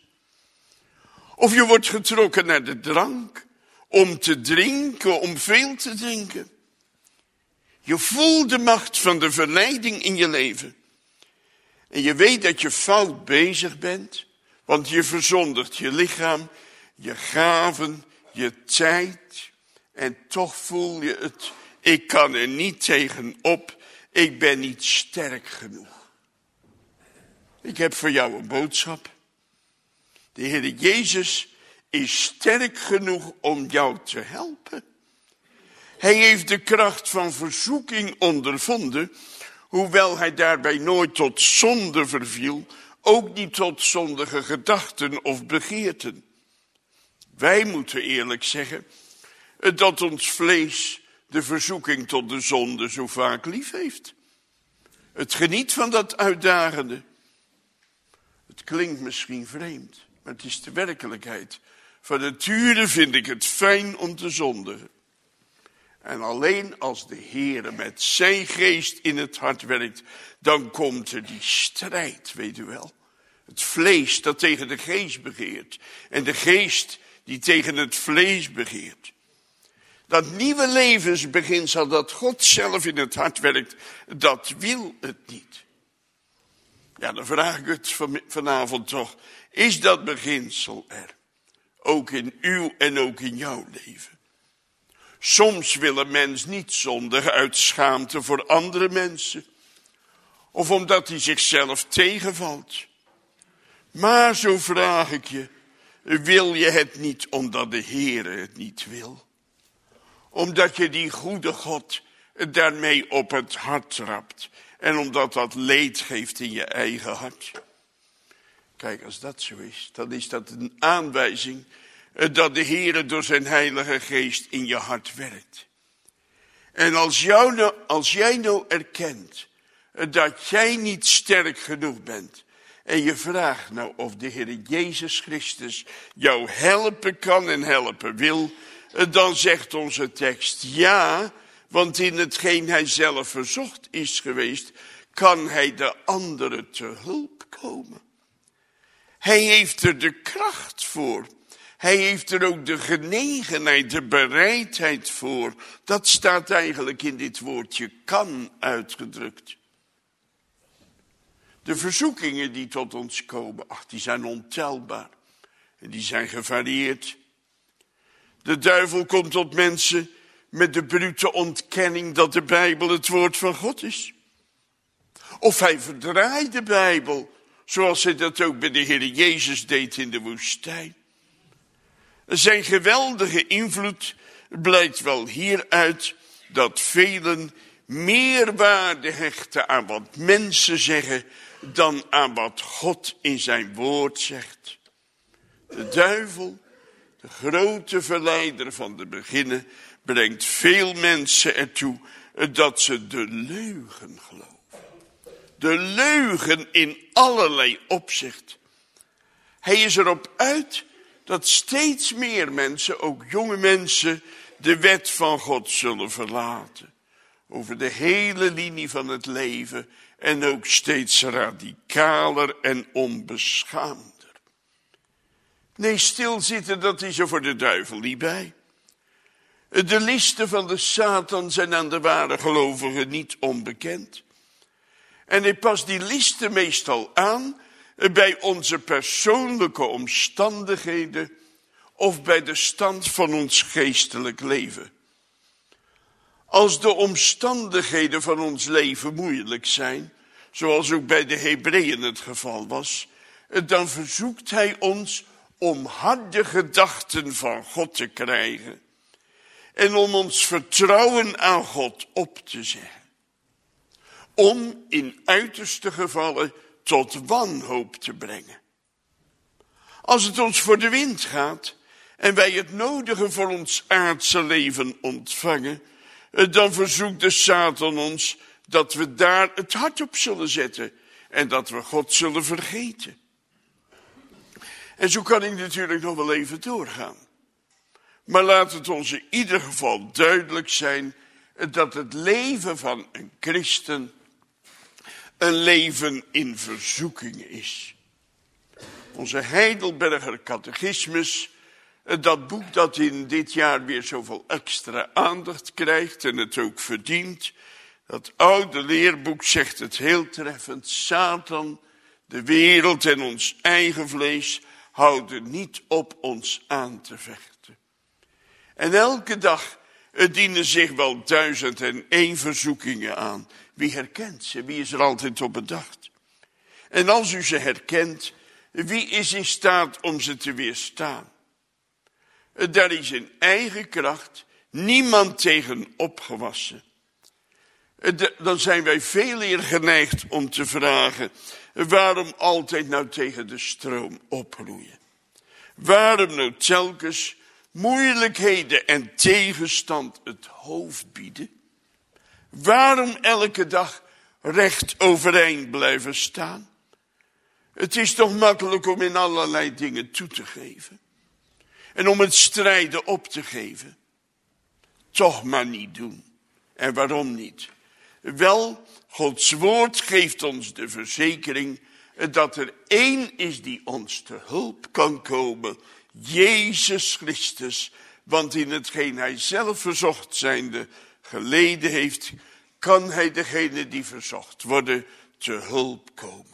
Of je wordt getrokken naar de drank, om te drinken, om veel te drinken. Je voelt de macht van de verleiding in je leven. En je weet dat je fout bezig bent, want je verzondigt je lichaam, je gaven, je tijd. En toch voel je het, ik kan er niet tegenop, ik ben niet sterk genoeg. Ik heb voor jou een boodschap. De Heer Jezus is sterk genoeg om jou te helpen. Hij heeft de kracht van verzoeking ondervonden, hoewel hij daarbij nooit tot zonde verviel, ook niet tot zondige gedachten of begeerten. Wij moeten eerlijk zeggen dat ons vlees de verzoeking tot de zonde zo vaak lief heeft. Het geniet van dat uitdagende. Het klinkt misschien vreemd, maar het is de werkelijkheid. Van nature vind ik het fijn om te zondigen. En alleen als de Heere met zijn geest in het hart werkt, dan komt er die strijd, weet u wel. Het vlees dat tegen de geest begeert en de geest die tegen het vlees begeert. Dat nieuwe levensbeginsel dat God zelf in het hart werkt, dat wil het niet. Ja, dan vraag ik het vanavond toch. Is dat beginsel er? Ook in uw en ook in jouw leven. Soms wil een mens niet zondigen uit schaamte voor andere mensen. Of omdat hij zichzelf tegenvalt. Maar zo vraag ik je, wil je het niet omdat de Heere het niet wil? Omdat je die goede God daarmee op het hart trapt. En omdat dat leed geeft in je eigen hart. Kijk, als dat zo is, dan is dat een aanwijzing dat de Heere door zijn Heilige Geest in je hart werkt. En als, jou nou, als jij nou erkent dat jij niet sterk genoeg bent, en je vraagt nou of de Heer Jezus Christus jou helpen kan en helpen wil, dan zegt onze tekst ja, want in hetgeen hij zelf verzocht is geweest, kan hij de anderen te hulp komen. Hij heeft er de kracht voor. Hij heeft er ook de genegenheid, de bereidheid voor. Dat staat eigenlijk in dit woordje kan uitgedrukt. De verzoekingen die tot ons komen, ach, die zijn ontelbaar. En die zijn gevarieerd. De duivel komt tot mensen met de brute ontkenning dat de Bijbel het woord van God is. Of hij verdraait de Bijbel, zoals hij dat ook bij de Heer Jezus deed in de woestijn. Zijn geweldige invloed blijkt wel hieruit dat velen meer waarde hechten aan wat mensen zeggen dan aan wat God in zijn woord zegt. De duivel, de grote verleider van de beginnen, brengt veel mensen ertoe dat ze de leugen geloven. De leugen in allerlei opzicht. Hij is erop uit dat steeds meer mensen, ook jonge mensen, de wet van God zullen verlaten. Over de hele linie van het leven en ook steeds radicaler en onbeschaamder. Nee, stilzitten, dat is er voor de duivel niet bij. De listen van de Satan zijn aan de ware gelovigen niet onbekend. En hij past die listen meestal aan bij onze persoonlijke omstandigheden of bij de stand van ons geestelijk leven. Als de omstandigheden van ons leven moeilijk zijn, zoals ook bij de Hebreeën het geval was, dan verzoekt hij ons om harde gedachten van God te krijgen en om ons vertrouwen aan God op te zeggen. Om in uiterste gevallen tot wanhoop te brengen. Als het ons voor de wind gaat en wij het nodige voor ons aardse leven ontvangen, dan verzoekt de Satan ons dat we daar het hart op zullen zetten en dat we God zullen vergeten. En zo kan ik natuurlijk nog wel even doorgaan. Maar laat het ons in ieder geval duidelijk zijn dat het leven van een christen een leven in verzoekingen is. Onze Heidelberger Catechismus, dat boek dat in dit jaar weer zoveel extra aandacht krijgt en het ook verdient, dat oude leerboek zegt het heel treffend: Satan, de wereld en ons eigen vlees houden niet op ons aan te vechten. En elke dag dienen zich wel duizend en één verzoekingen aan. Wie herkent ze? Wie is er altijd op bedacht? En als u ze herkent, wie is in staat om ze te weerstaan? Daar is een eigen kracht niemand tegen opgewassen. Dan zijn wij veel eer geneigd om te vragen, waarom altijd nou tegen de stroom oproeien? Waarom nou telkens moeilijkheden en tegenstand het hoofd bieden? Waarom elke dag recht overeind blijven staan? Het is toch makkelijk om in allerlei dingen toe te geven. En om het strijden op te geven. Toch maar niet doen. En waarom niet? Wel, Gods woord geeft ons de verzekering dat er één is die ons te hulp kan komen. Jezus Christus. Want in hetgeen hij zelf verzocht zijnde geleden heeft, kan hij degene die verzocht worden te hulp komen.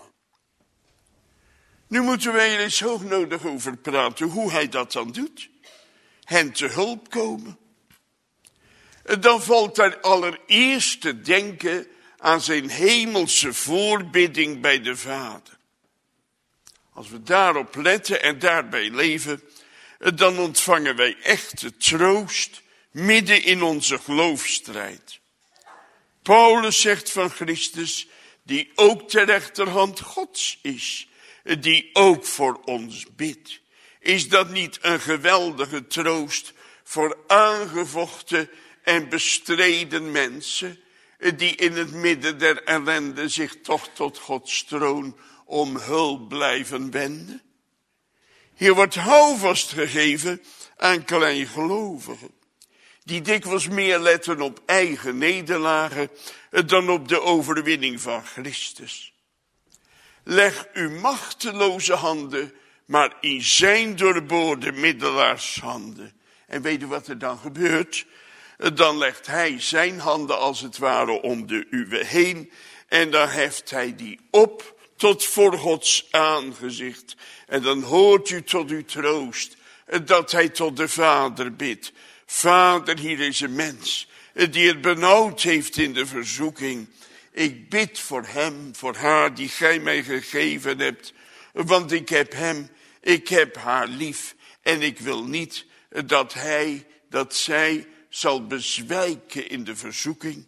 Nu moeten wij er eens hoognodig over praten hoe hij dat dan doet. Hen te hulp komen. Dan valt daar allereerst te denken aan zijn hemelse voorbidding bij de Vader. Als we daarop letten en daarbij leven, dan ontvangen wij echte troost midden in onze geloofsstrijd. Paulus zegt van Christus, die ook ter rechterhand Gods is, die ook voor ons bidt. Is dat niet een geweldige troost voor aangevochten en bestreden mensen, die in het midden der ellende zich toch tot Gods troon om hulp blijven wenden? Hier wordt houvast gegeven aan kleingelovigen, die dikwijls meer letten op eigen nederlagen dan op de overwinning van Christus. Leg uw machteloze handen maar in zijn doorboorde middelaarshanden. En weet u wat er dan gebeurt? Dan legt hij zijn handen als het ware om de uwe heen. En dan heft hij die op tot voor Gods aangezicht. En dan hoort u tot uw troost dat hij tot de Vader bidt. Vader, hier is een mens die het benauwd heeft in de verzoeking. Ik bid voor hem, voor haar die gij mij gegeven hebt. Want ik heb hem, ik heb haar lief. En ik wil niet dat hij, dat zij zal bezwijken in de verzoeking.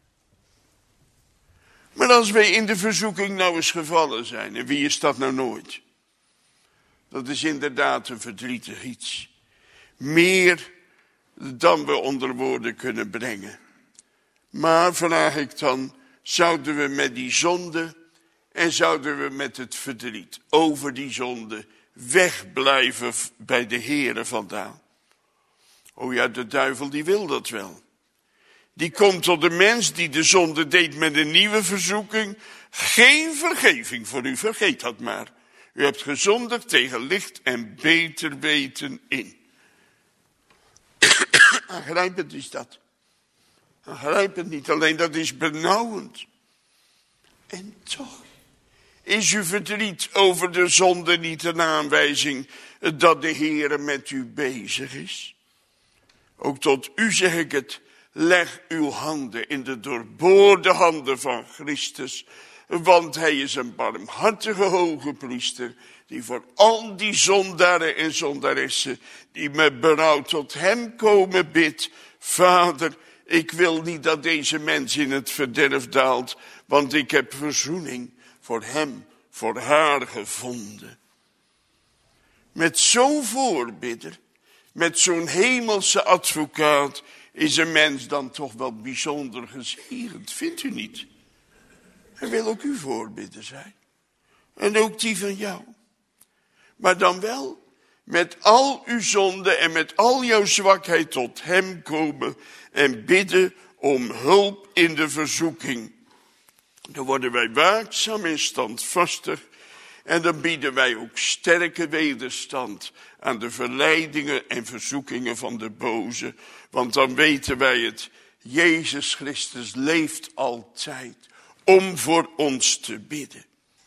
Maar als wij in de verzoeking nou eens gevallen zijn, en wie is dat nou nooit? Dat is inderdaad een verdrietig iets. Meer dan we onder woorden kunnen brengen. Maar vraag ik dan, zouden we met die zonde en zouden we met het verdriet over die zonde wegblijven bij de Heere vandaan? Oh ja, de duivel die wil dat wel. Die komt tot de mens die de zonde deed met een nieuwe verzoeking. Geen vergeving voor u, vergeet dat maar. U hebt gezondigd tegen licht en beter weten in. Aangrijpend is dat. Aangrijpend niet alleen, dat is benauwend. En toch is uw verdriet over de zonde niet een aanwijzing dat de Heere met u bezig is. Ook tot u zeg ik het, leg uw handen in de doorboorde handen van Christus, want hij is een barmhartige hoge priester, die voor al die zondaren en zondaressen, die met berouw tot hem komen, bidt, Vader, ik wil niet dat deze mens in het verderf daalt, want ik heb verzoening voor hem, voor haar gevonden. Met zo'n voorbidder, met zo'n hemelse advocaat, is een mens dan toch wel bijzonder gezegend, vindt u niet? Hij wil ook uw voorbidder zijn. En ook die van jou. Maar dan wel met al uw zonde en met al jouw zwakheid tot hem komen en bidden om hulp in de verzoeking. Dan worden wij waakzaam en standvastig en dan bieden wij ook sterke wederstand aan de verleidingen en verzoekingen van de boze. Want dan weten wij het, Jezus Christus leeft altijd om voor ons te bidden.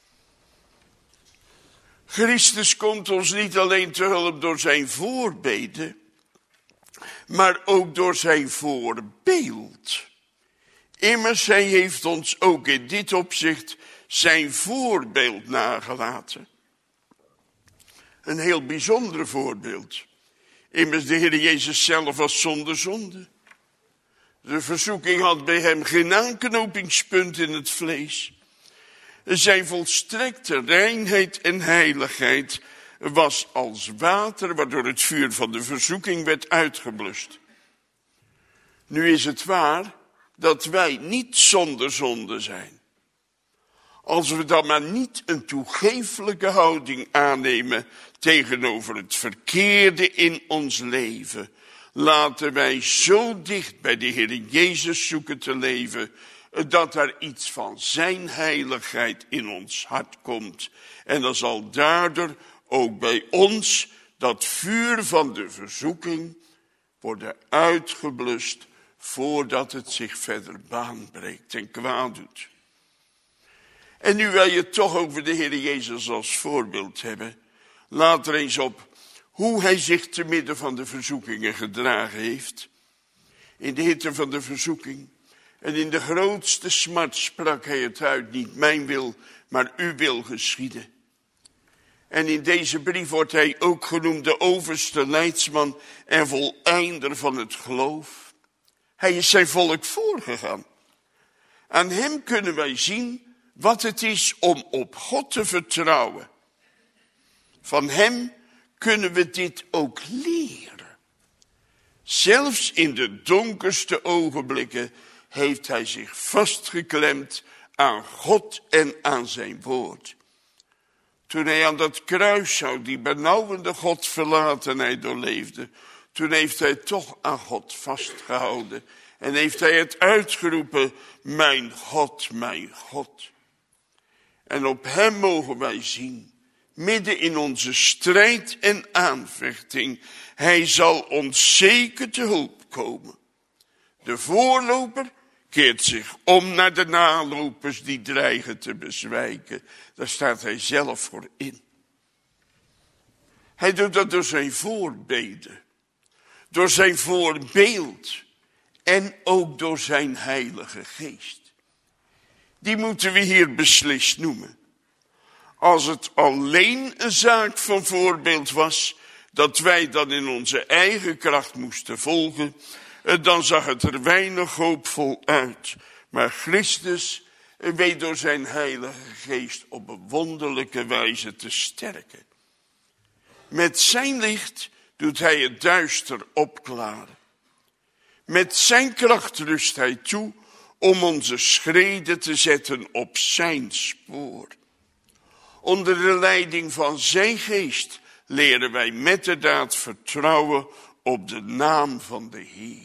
Christus komt ons niet alleen te hulp door zijn voorbeden, maar ook door zijn voorbeeld. Immers, hij heeft ons ook in dit opzicht zijn voorbeeld nagelaten. Een heel bijzonder voorbeeld. Immers de Heer Jezus zelf was zonder zonde. De verzoeking had bij hem geen aanknopingspunt in het vlees. Zijn volstrekte reinheid en heiligheid was als water waardoor het vuur van de verzoeking werd uitgeblust. Nu is het waar dat wij niet zonder zonde zijn. Als we dan maar niet een toegeeflijke houding aannemen tegenover het verkeerde in ons leven, laten wij zo dicht bij de Heer Jezus zoeken te leven, dat er iets van zijn heiligheid in ons hart komt. En dan zal daardoor ook bij ons dat vuur van de verzoeking worden uitgeblust, voordat het zich verder baanbreekt en kwaad doet. En nu wij het toch over de Heer Jezus als voorbeeld hebben, laat er eens op hoe hij zich te midden van de verzoekingen gedragen heeft. In de hitte van de verzoeking en in de grootste smart sprak hij het uit, niet mijn wil, maar uw wil geschieden. En in deze brief wordt hij ook genoemd de overste leidsman en voleinder van het geloof. Hij is zijn volk voorgegaan. Aan hem kunnen wij zien wat het is om op God te vertrouwen. Van hem kunnen we dit ook leren. Zelfs in de donkerste ogenblikken heeft hij zich vastgeklemd aan God en aan zijn woord. Toen hij aan dat kruis zou die benauwende Godverlatenheid doorleefde, toen heeft hij toch aan God vastgehouden en heeft hij het uitgeroepen, mijn God, mijn God. En op hem mogen wij zien, midden in onze strijd en aanvechting, hij zal ons zeker te hulp komen. De voorloper keert zich om naar de nalopers die dreigen te bezwijken. Daar staat hij zelf voor in. Hij doet dat door zijn voorbeden, door zijn voorbeeld en ook door zijn Heilige Geest. Die moeten we hier beslist noemen. Als het alleen een zaak van voorbeeld was, dat wij dan in onze eigen kracht moesten volgen, dan zag het er weinig hoopvol uit. Maar Christus weet door zijn Heilige Geest op een wonderlijke wijze te sterken. Met zijn licht doet hij het duister opklaren. Met zijn kracht rust hij toe om onze schreden te zetten op zijn spoor. Onder de leiding van zijn geest leren wij met de daad vertrouwen op de naam van de Heer.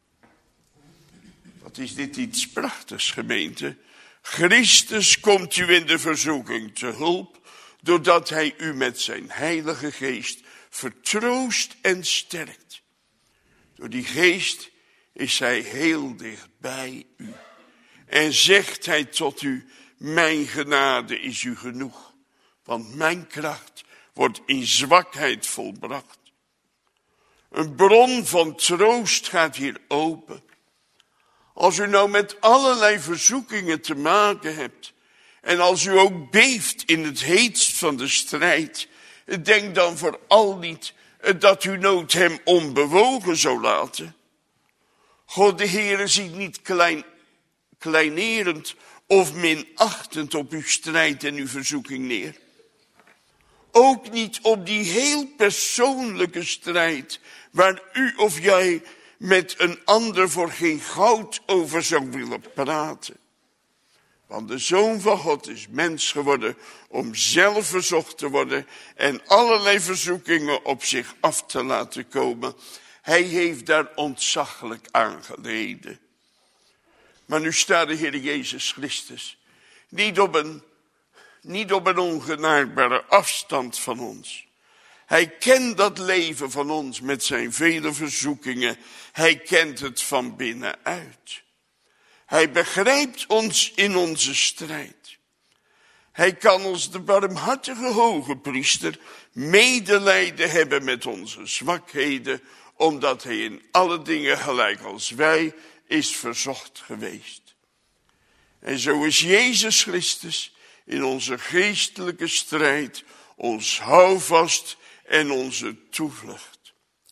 Wat is dit iets prachtigs, gemeente? Christus komt u in de verzoeking te hulp, doordat hij u met zijn Heilige Geest vertroost en sterkt. Door die geest is hij heel dicht bij u. En zegt hij tot u, mijn genade is u genoeg, want mijn kracht wordt in zwakheid volbracht. Een bron van troost gaat hier open. Als u nou met allerlei verzoekingen te maken hebt, en als u ook beeft in het heetst van de strijd, denk dan vooral niet dat uw nood hem onbewogen zou laten. God de Heere ziet niet klein, kleinerend of minachtend op uw strijd en uw verzoeking neer. Ook niet op die heel persoonlijke strijd, waar u of jij met een ander voor geen goud over zou willen praten. Want de Zoon van God is mens geworden om zelf verzocht te worden en allerlei verzoekingen op zich af te laten komen. Hij heeft daar ontzaglijk aan geleden. Maar nu staat de Heer Jezus Christus niet op een, niet op een ongenaakbare afstand van ons. Hij kent dat leven van ons met zijn vele verzoekingen. Hij kent het van binnenuit. Hij begrijpt ons in onze strijd. Hij kan ons, de barmhartige hoge priester, medelijden hebben met onze zwakheden, omdat hij in alle dingen gelijk als wij is verzocht geweest. En zo is Jezus Christus in onze geestelijke strijd ons houvast en onze toevlucht.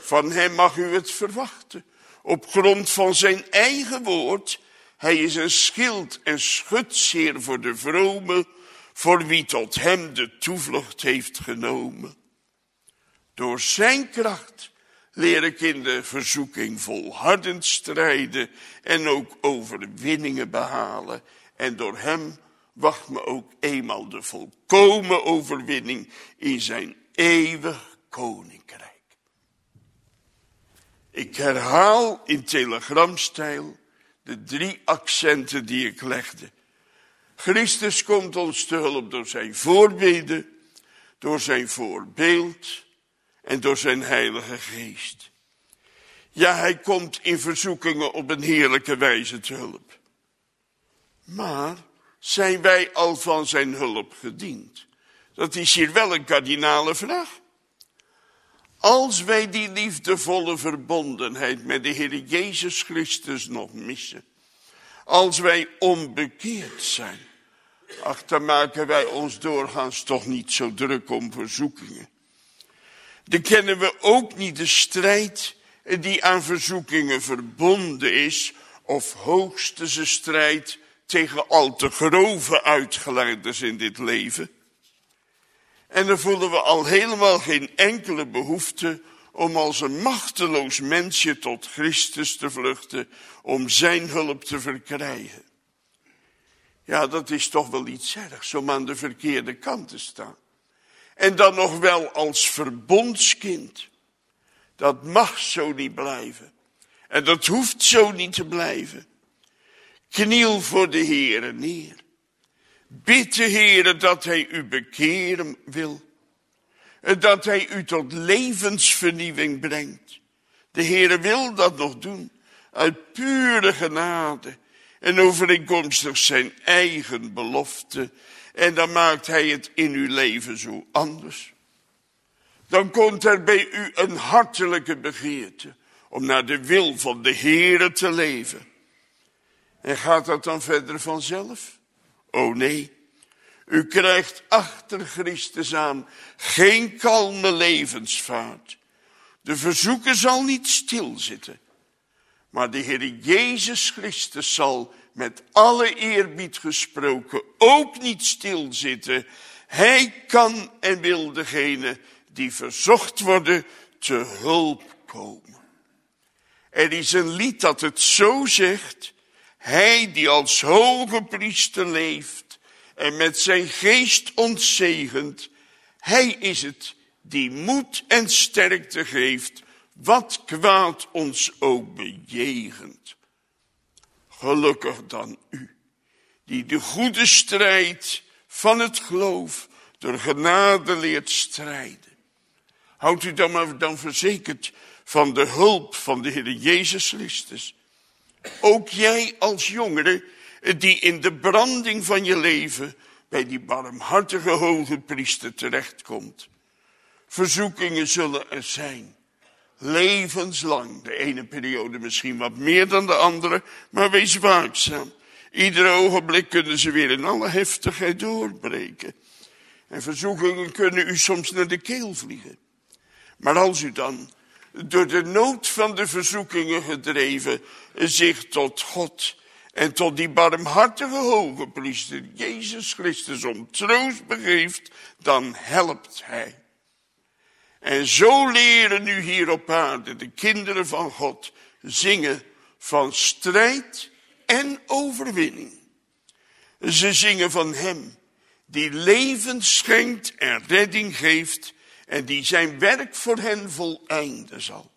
Van hem mag u het verwachten. Op grond van zijn eigen woord. Hij is een schild en schutsheer voor de vrome, voor wie tot hem de toevlucht heeft genomen. Door zijn kracht leer ik in de verzoeking volhardend strijden en ook overwinningen behalen. En door hem wacht me ook eenmaal de volkomen overwinning in zijn eeuwig koninkrijk. Ik herhaal in telegramstijl de drie accenten die ik legde. Christus komt ons te hulp door zijn voorbeden, door zijn voorbeeld en door zijn heilige geest. Ja, hij komt in verzoekingen op een heerlijke wijze te hulp. Maar zijn wij al van zijn hulp gediend? Dat is hier wel een kardinale vraag. Als wij die liefdevolle verbondenheid met de Heer Jezus Christus nog missen, als wij onbekeerd zijn, ach, dan maken wij ons doorgaans toch niet zo druk om verzoekingen. Dan kennen we ook niet de strijd die aan verzoekingen verbonden is, of hoogste strijd tegen al te grove uitgeleiders in dit leven. En dan voelen we al helemaal geen enkele behoefte om als een machteloos mensje tot Christus te vluchten, om zijn hulp te verkrijgen. Ja, dat is toch wel iets ergs, om aan de verkeerde kant te staan. En dan nog wel als verbondskind. Dat mag zo niet blijven. En dat hoeft zo niet te blijven. Kniel voor de Heere neer. Bid de Heere dat hij u bekeren wil. En dat hij u tot levensvernieuwing brengt. De Heere wil dat nog doen. Uit pure genade. En overeenkomstig zijn eigen belofte. En dan maakt hij het in uw leven zo anders. Dan komt er bij u een hartelijke begeerte. Om naar de wil van de Heere te leven. En gaat dat dan verder vanzelf? O nee, u krijgt achter Christus aan geen kalme levensvaart. De verzoeker zal niet stilzitten. Maar de Heer Jezus Christus zal met alle eerbied gesproken ook niet stilzitten. Hij kan en wil degene die verzocht worden te hulp komen. Er is een lied dat het zo zegt. Hij die als hoge priester leeft en met zijn geest ontzegent, hij is het die moed en sterkte geeft, wat kwaad ons ook bejegent. Gelukkig dan u, die de goede strijd van het geloof door genade leert strijden. Houdt u dan maar dan verzekerd van de hulp van de Heer Jezus Christus. Ook jij als jongere die in de branding van je leven bij die barmhartige hoge priester terechtkomt. Verzoekingen zullen er zijn. Levenslang. De ene periode misschien wat meer dan de andere, maar wees waakzaam. Ieder ogenblik kunnen ze weer in alle heftigheid doorbreken. En verzoekingen kunnen u soms naar de keel vliegen. Maar als u dan door de nood van de verzoekingen gedreven zich tot God en tot die barmhartige hoge priester Jezus Christus om troost begeeft, dan helpt hij. En zo leren nu hier op aarde de kinderen van God zingen van strijd en overwinning. Ze zingen van hem die leven schenkt en redding geeft en die zijn werk voor hen voleinden zal.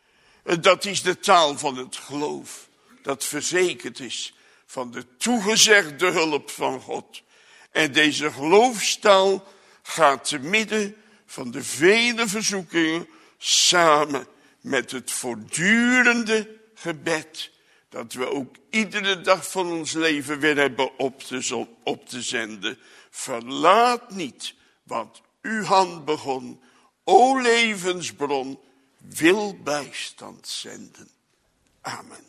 Dat is de taal van het geloof, dat verzekerd is van de toegezegde hulp van God. En deze geloofstaal gaat te midden van de vele verzoekingen samen met het voortdurende gebed, dat we ook iedere dag van ons leven weer hebben op te, op te zenden. Verlaat niet wat uw hand begon, o levensbron, wil bijstand zenden. Amen.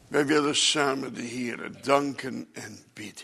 Wij willen samen de Heere danken en bidden.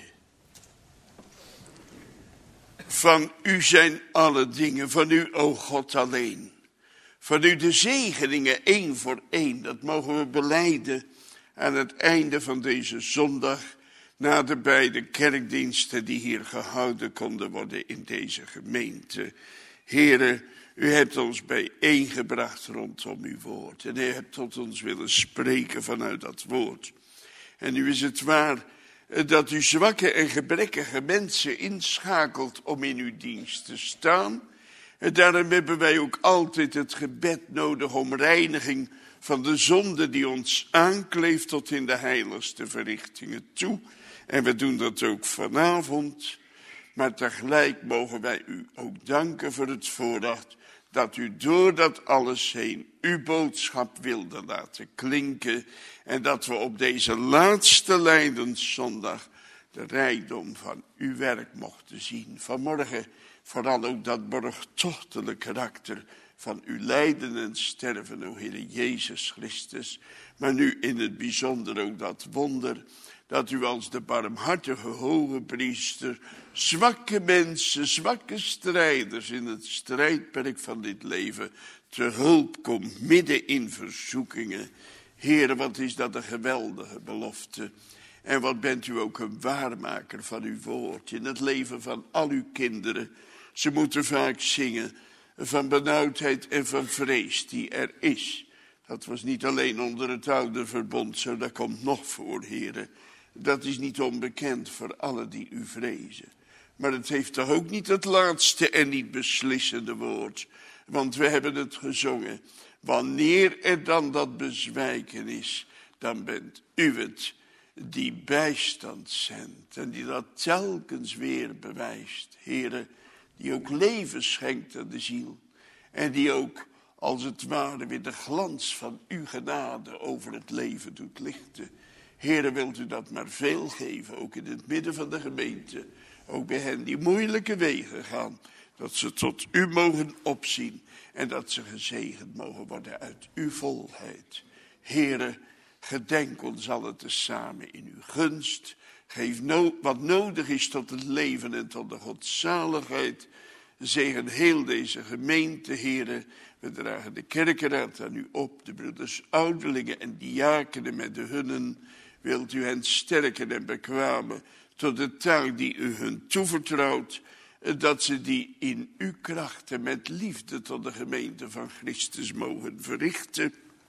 Van u zijn alle dingen, van u, o God, alleen. Van u de zegeningen, één voor één. Dat mogen we belijden aan het einde van deze zondag, na de beide kerkdiensten die hier gehouden konden worden in deze gemeente. Heere, u hebt ons bijeengebracht rondom uw woord. En u hebt tot ons willen spreken vanuit dat woord. En nu is het waar dat u zwakke en gebrekkige mensen inschakelt om in uw dienst te staan. En daarom hebben wij ook altijd het gebed nodig om reiniging van de zonde die ons aankleeft tot in de heiligste verrichtingen toe. En we doen dat ook vanavond. Maar tegelijk mogen wij u ook danken voor het voorrecht dat u door dat alles heen uw boodschap wilde laten klinken. En dat we op deze laatste lijdenszondag de rijkdom van uw werk mochten zien. Vanmorgen vooral ook dat borgtochtelijk karakter van uw lijden en sterven, o Heere Jezus Christus. Maar nu in het bijzonder ook dat wonder dat u als de barmhartige hoge priester zwakke mensen, zwakke strijders in het strijdperk van dit leven te hulp komt midden in verzoekingen. Heere, wat is dat een geweldige belofte. En wat bent u ook een waarmaker van uw woord in het leven van al uw kinderen. Ze moeten vaak zingen van benauwdheid en van vrees die er is. Dat was niet alleen onder het oude verbond zo, dat komt nog voor, Heere. Dat is niet onbekend voor allen die u vrezen. Maar het heeft toch ook niet het laatste en niet beslissende woord. Want we hebben het gezongen. Wanneer er dan dat bezwijken is, dan bent u het die bijstand zendt. En die dat telkens weer bewijst. Heere, die ook leven schenkt aan de ziel. En die ook als het ware weer de glans van uw genade over het leven doet lichten. Heere, wilt u dat maar veel geven, ook in het midden van de gemeente. Ook bij hen die moeilijke wegen gaan. Dat ze tot u mogen opzien. En dat ze gezegend mogen worden uit uw volheid. Heere, gedenk ons allen tezamen in uw gunst. Geef no- wat nodig is tot het leven en tot de godzaligheid. Zegen heel deze gemeente, Heere. We dragen de kerkenraad aan u op. De broeders, ouderlingen en diakenen met de hunnen. Wilt u hen sterken en bekwamen tot de taak die u hun toevertrouwt. Dat ze die in uw kracht en met liefde tot de gemeente van Christus mogen verrichten.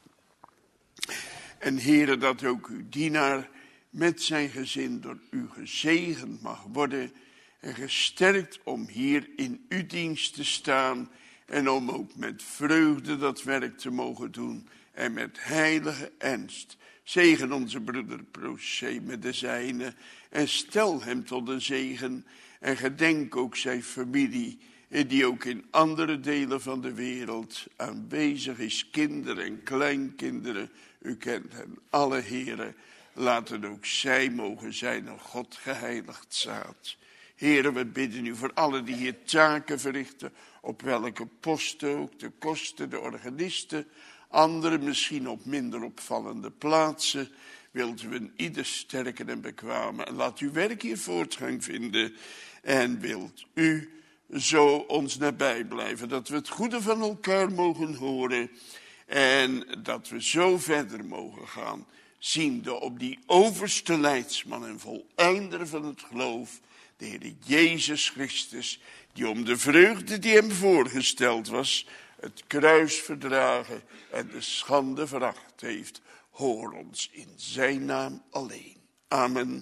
En Heere, dat ook uw dienaar met zijn gezin door u gezegend mag worden. En gesterkt om hier in uw dienst te staan. En om ook met vreugde dat werk te mogen doen. En met heilige ernst. Zegen onze broeder Procé met de zijne. En stel hem tot een zegen. En gedenk ook zijn familie. Die ook in andere delen van de wereld aanwezig is. Kinderen en kleinkinderen. U kent hen alle, Heren. Laten ook zij mogen zijn een God geheiligd zaad. Heren, we bidden u voor allen die hier taken verrichten. Op welke posten ook. De kosten, de organisten. Anderen misschien op minder opvallende plaatsen. Wilt u een ieder sterken en bekwamen. En laat uw werk hier voortgang vinden. En wilt u zo ons nabij blijven. Dat we het goede van elkaar mogen horen. En dat we zo verder mogen gaan. Ziende op die overste leidsman en voleinder van het geloof. De Heer Jezus Christus. Die om de vreugde die hem voorgesteld was. Het kruis verdragen en de schande veracht heeft. Hoor ons in zijn naam alleen. Amen.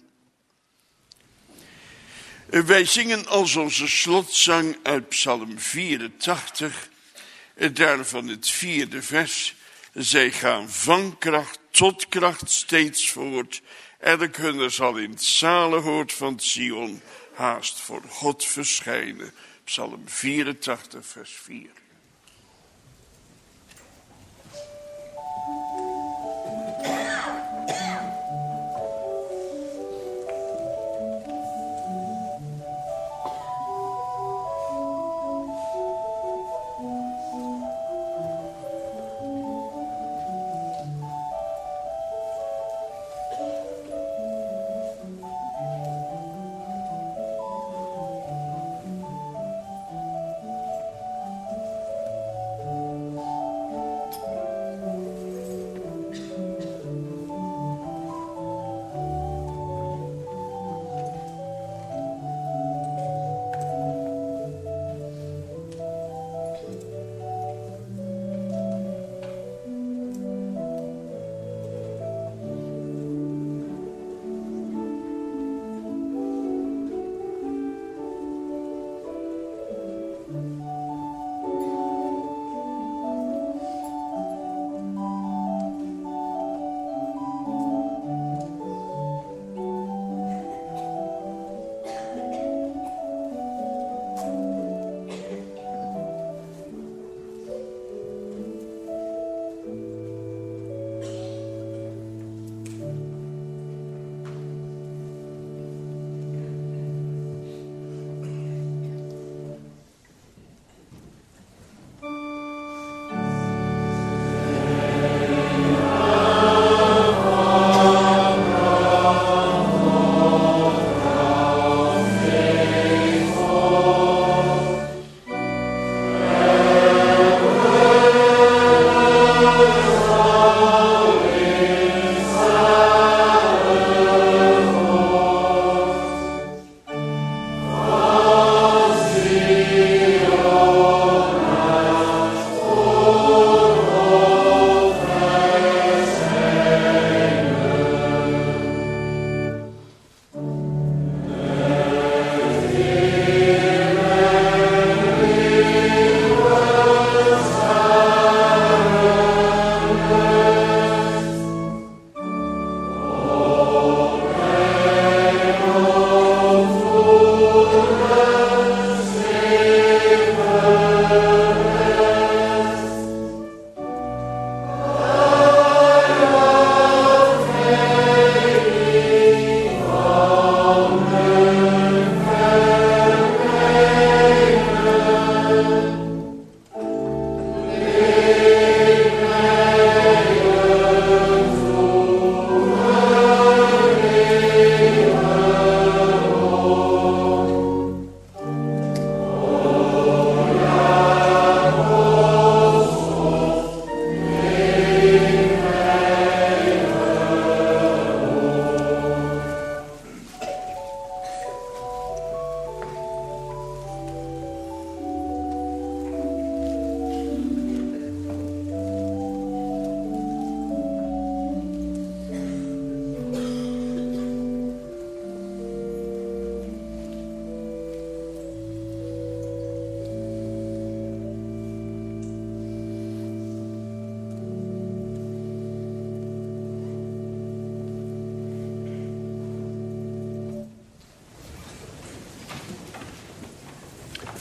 Wij zingen als onze slotzang uit Psalm vierentachtig. Daarvan het vierde vers. Zij gaan van kracht tot kracht steeds voort. Elk hunner zal in het zalenhoort van Sion haast voor God verschijnen. Psalm vierentachtig vers vier.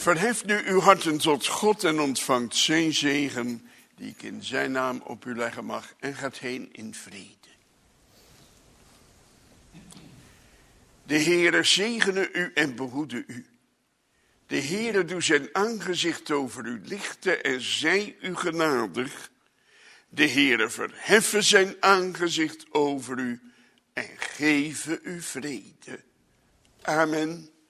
Verhef nu uw harten tot God en ontvangt zijn zegen, die ik in zijn naam op u leggen mag, en gaat heen in vrede. De Heere zegene u en behoede u. De Heere doe zijn aangezicht over u lichten en zij u genadig. De Heere verheffe zijn aangezicht over u en geven u vrede. Amen.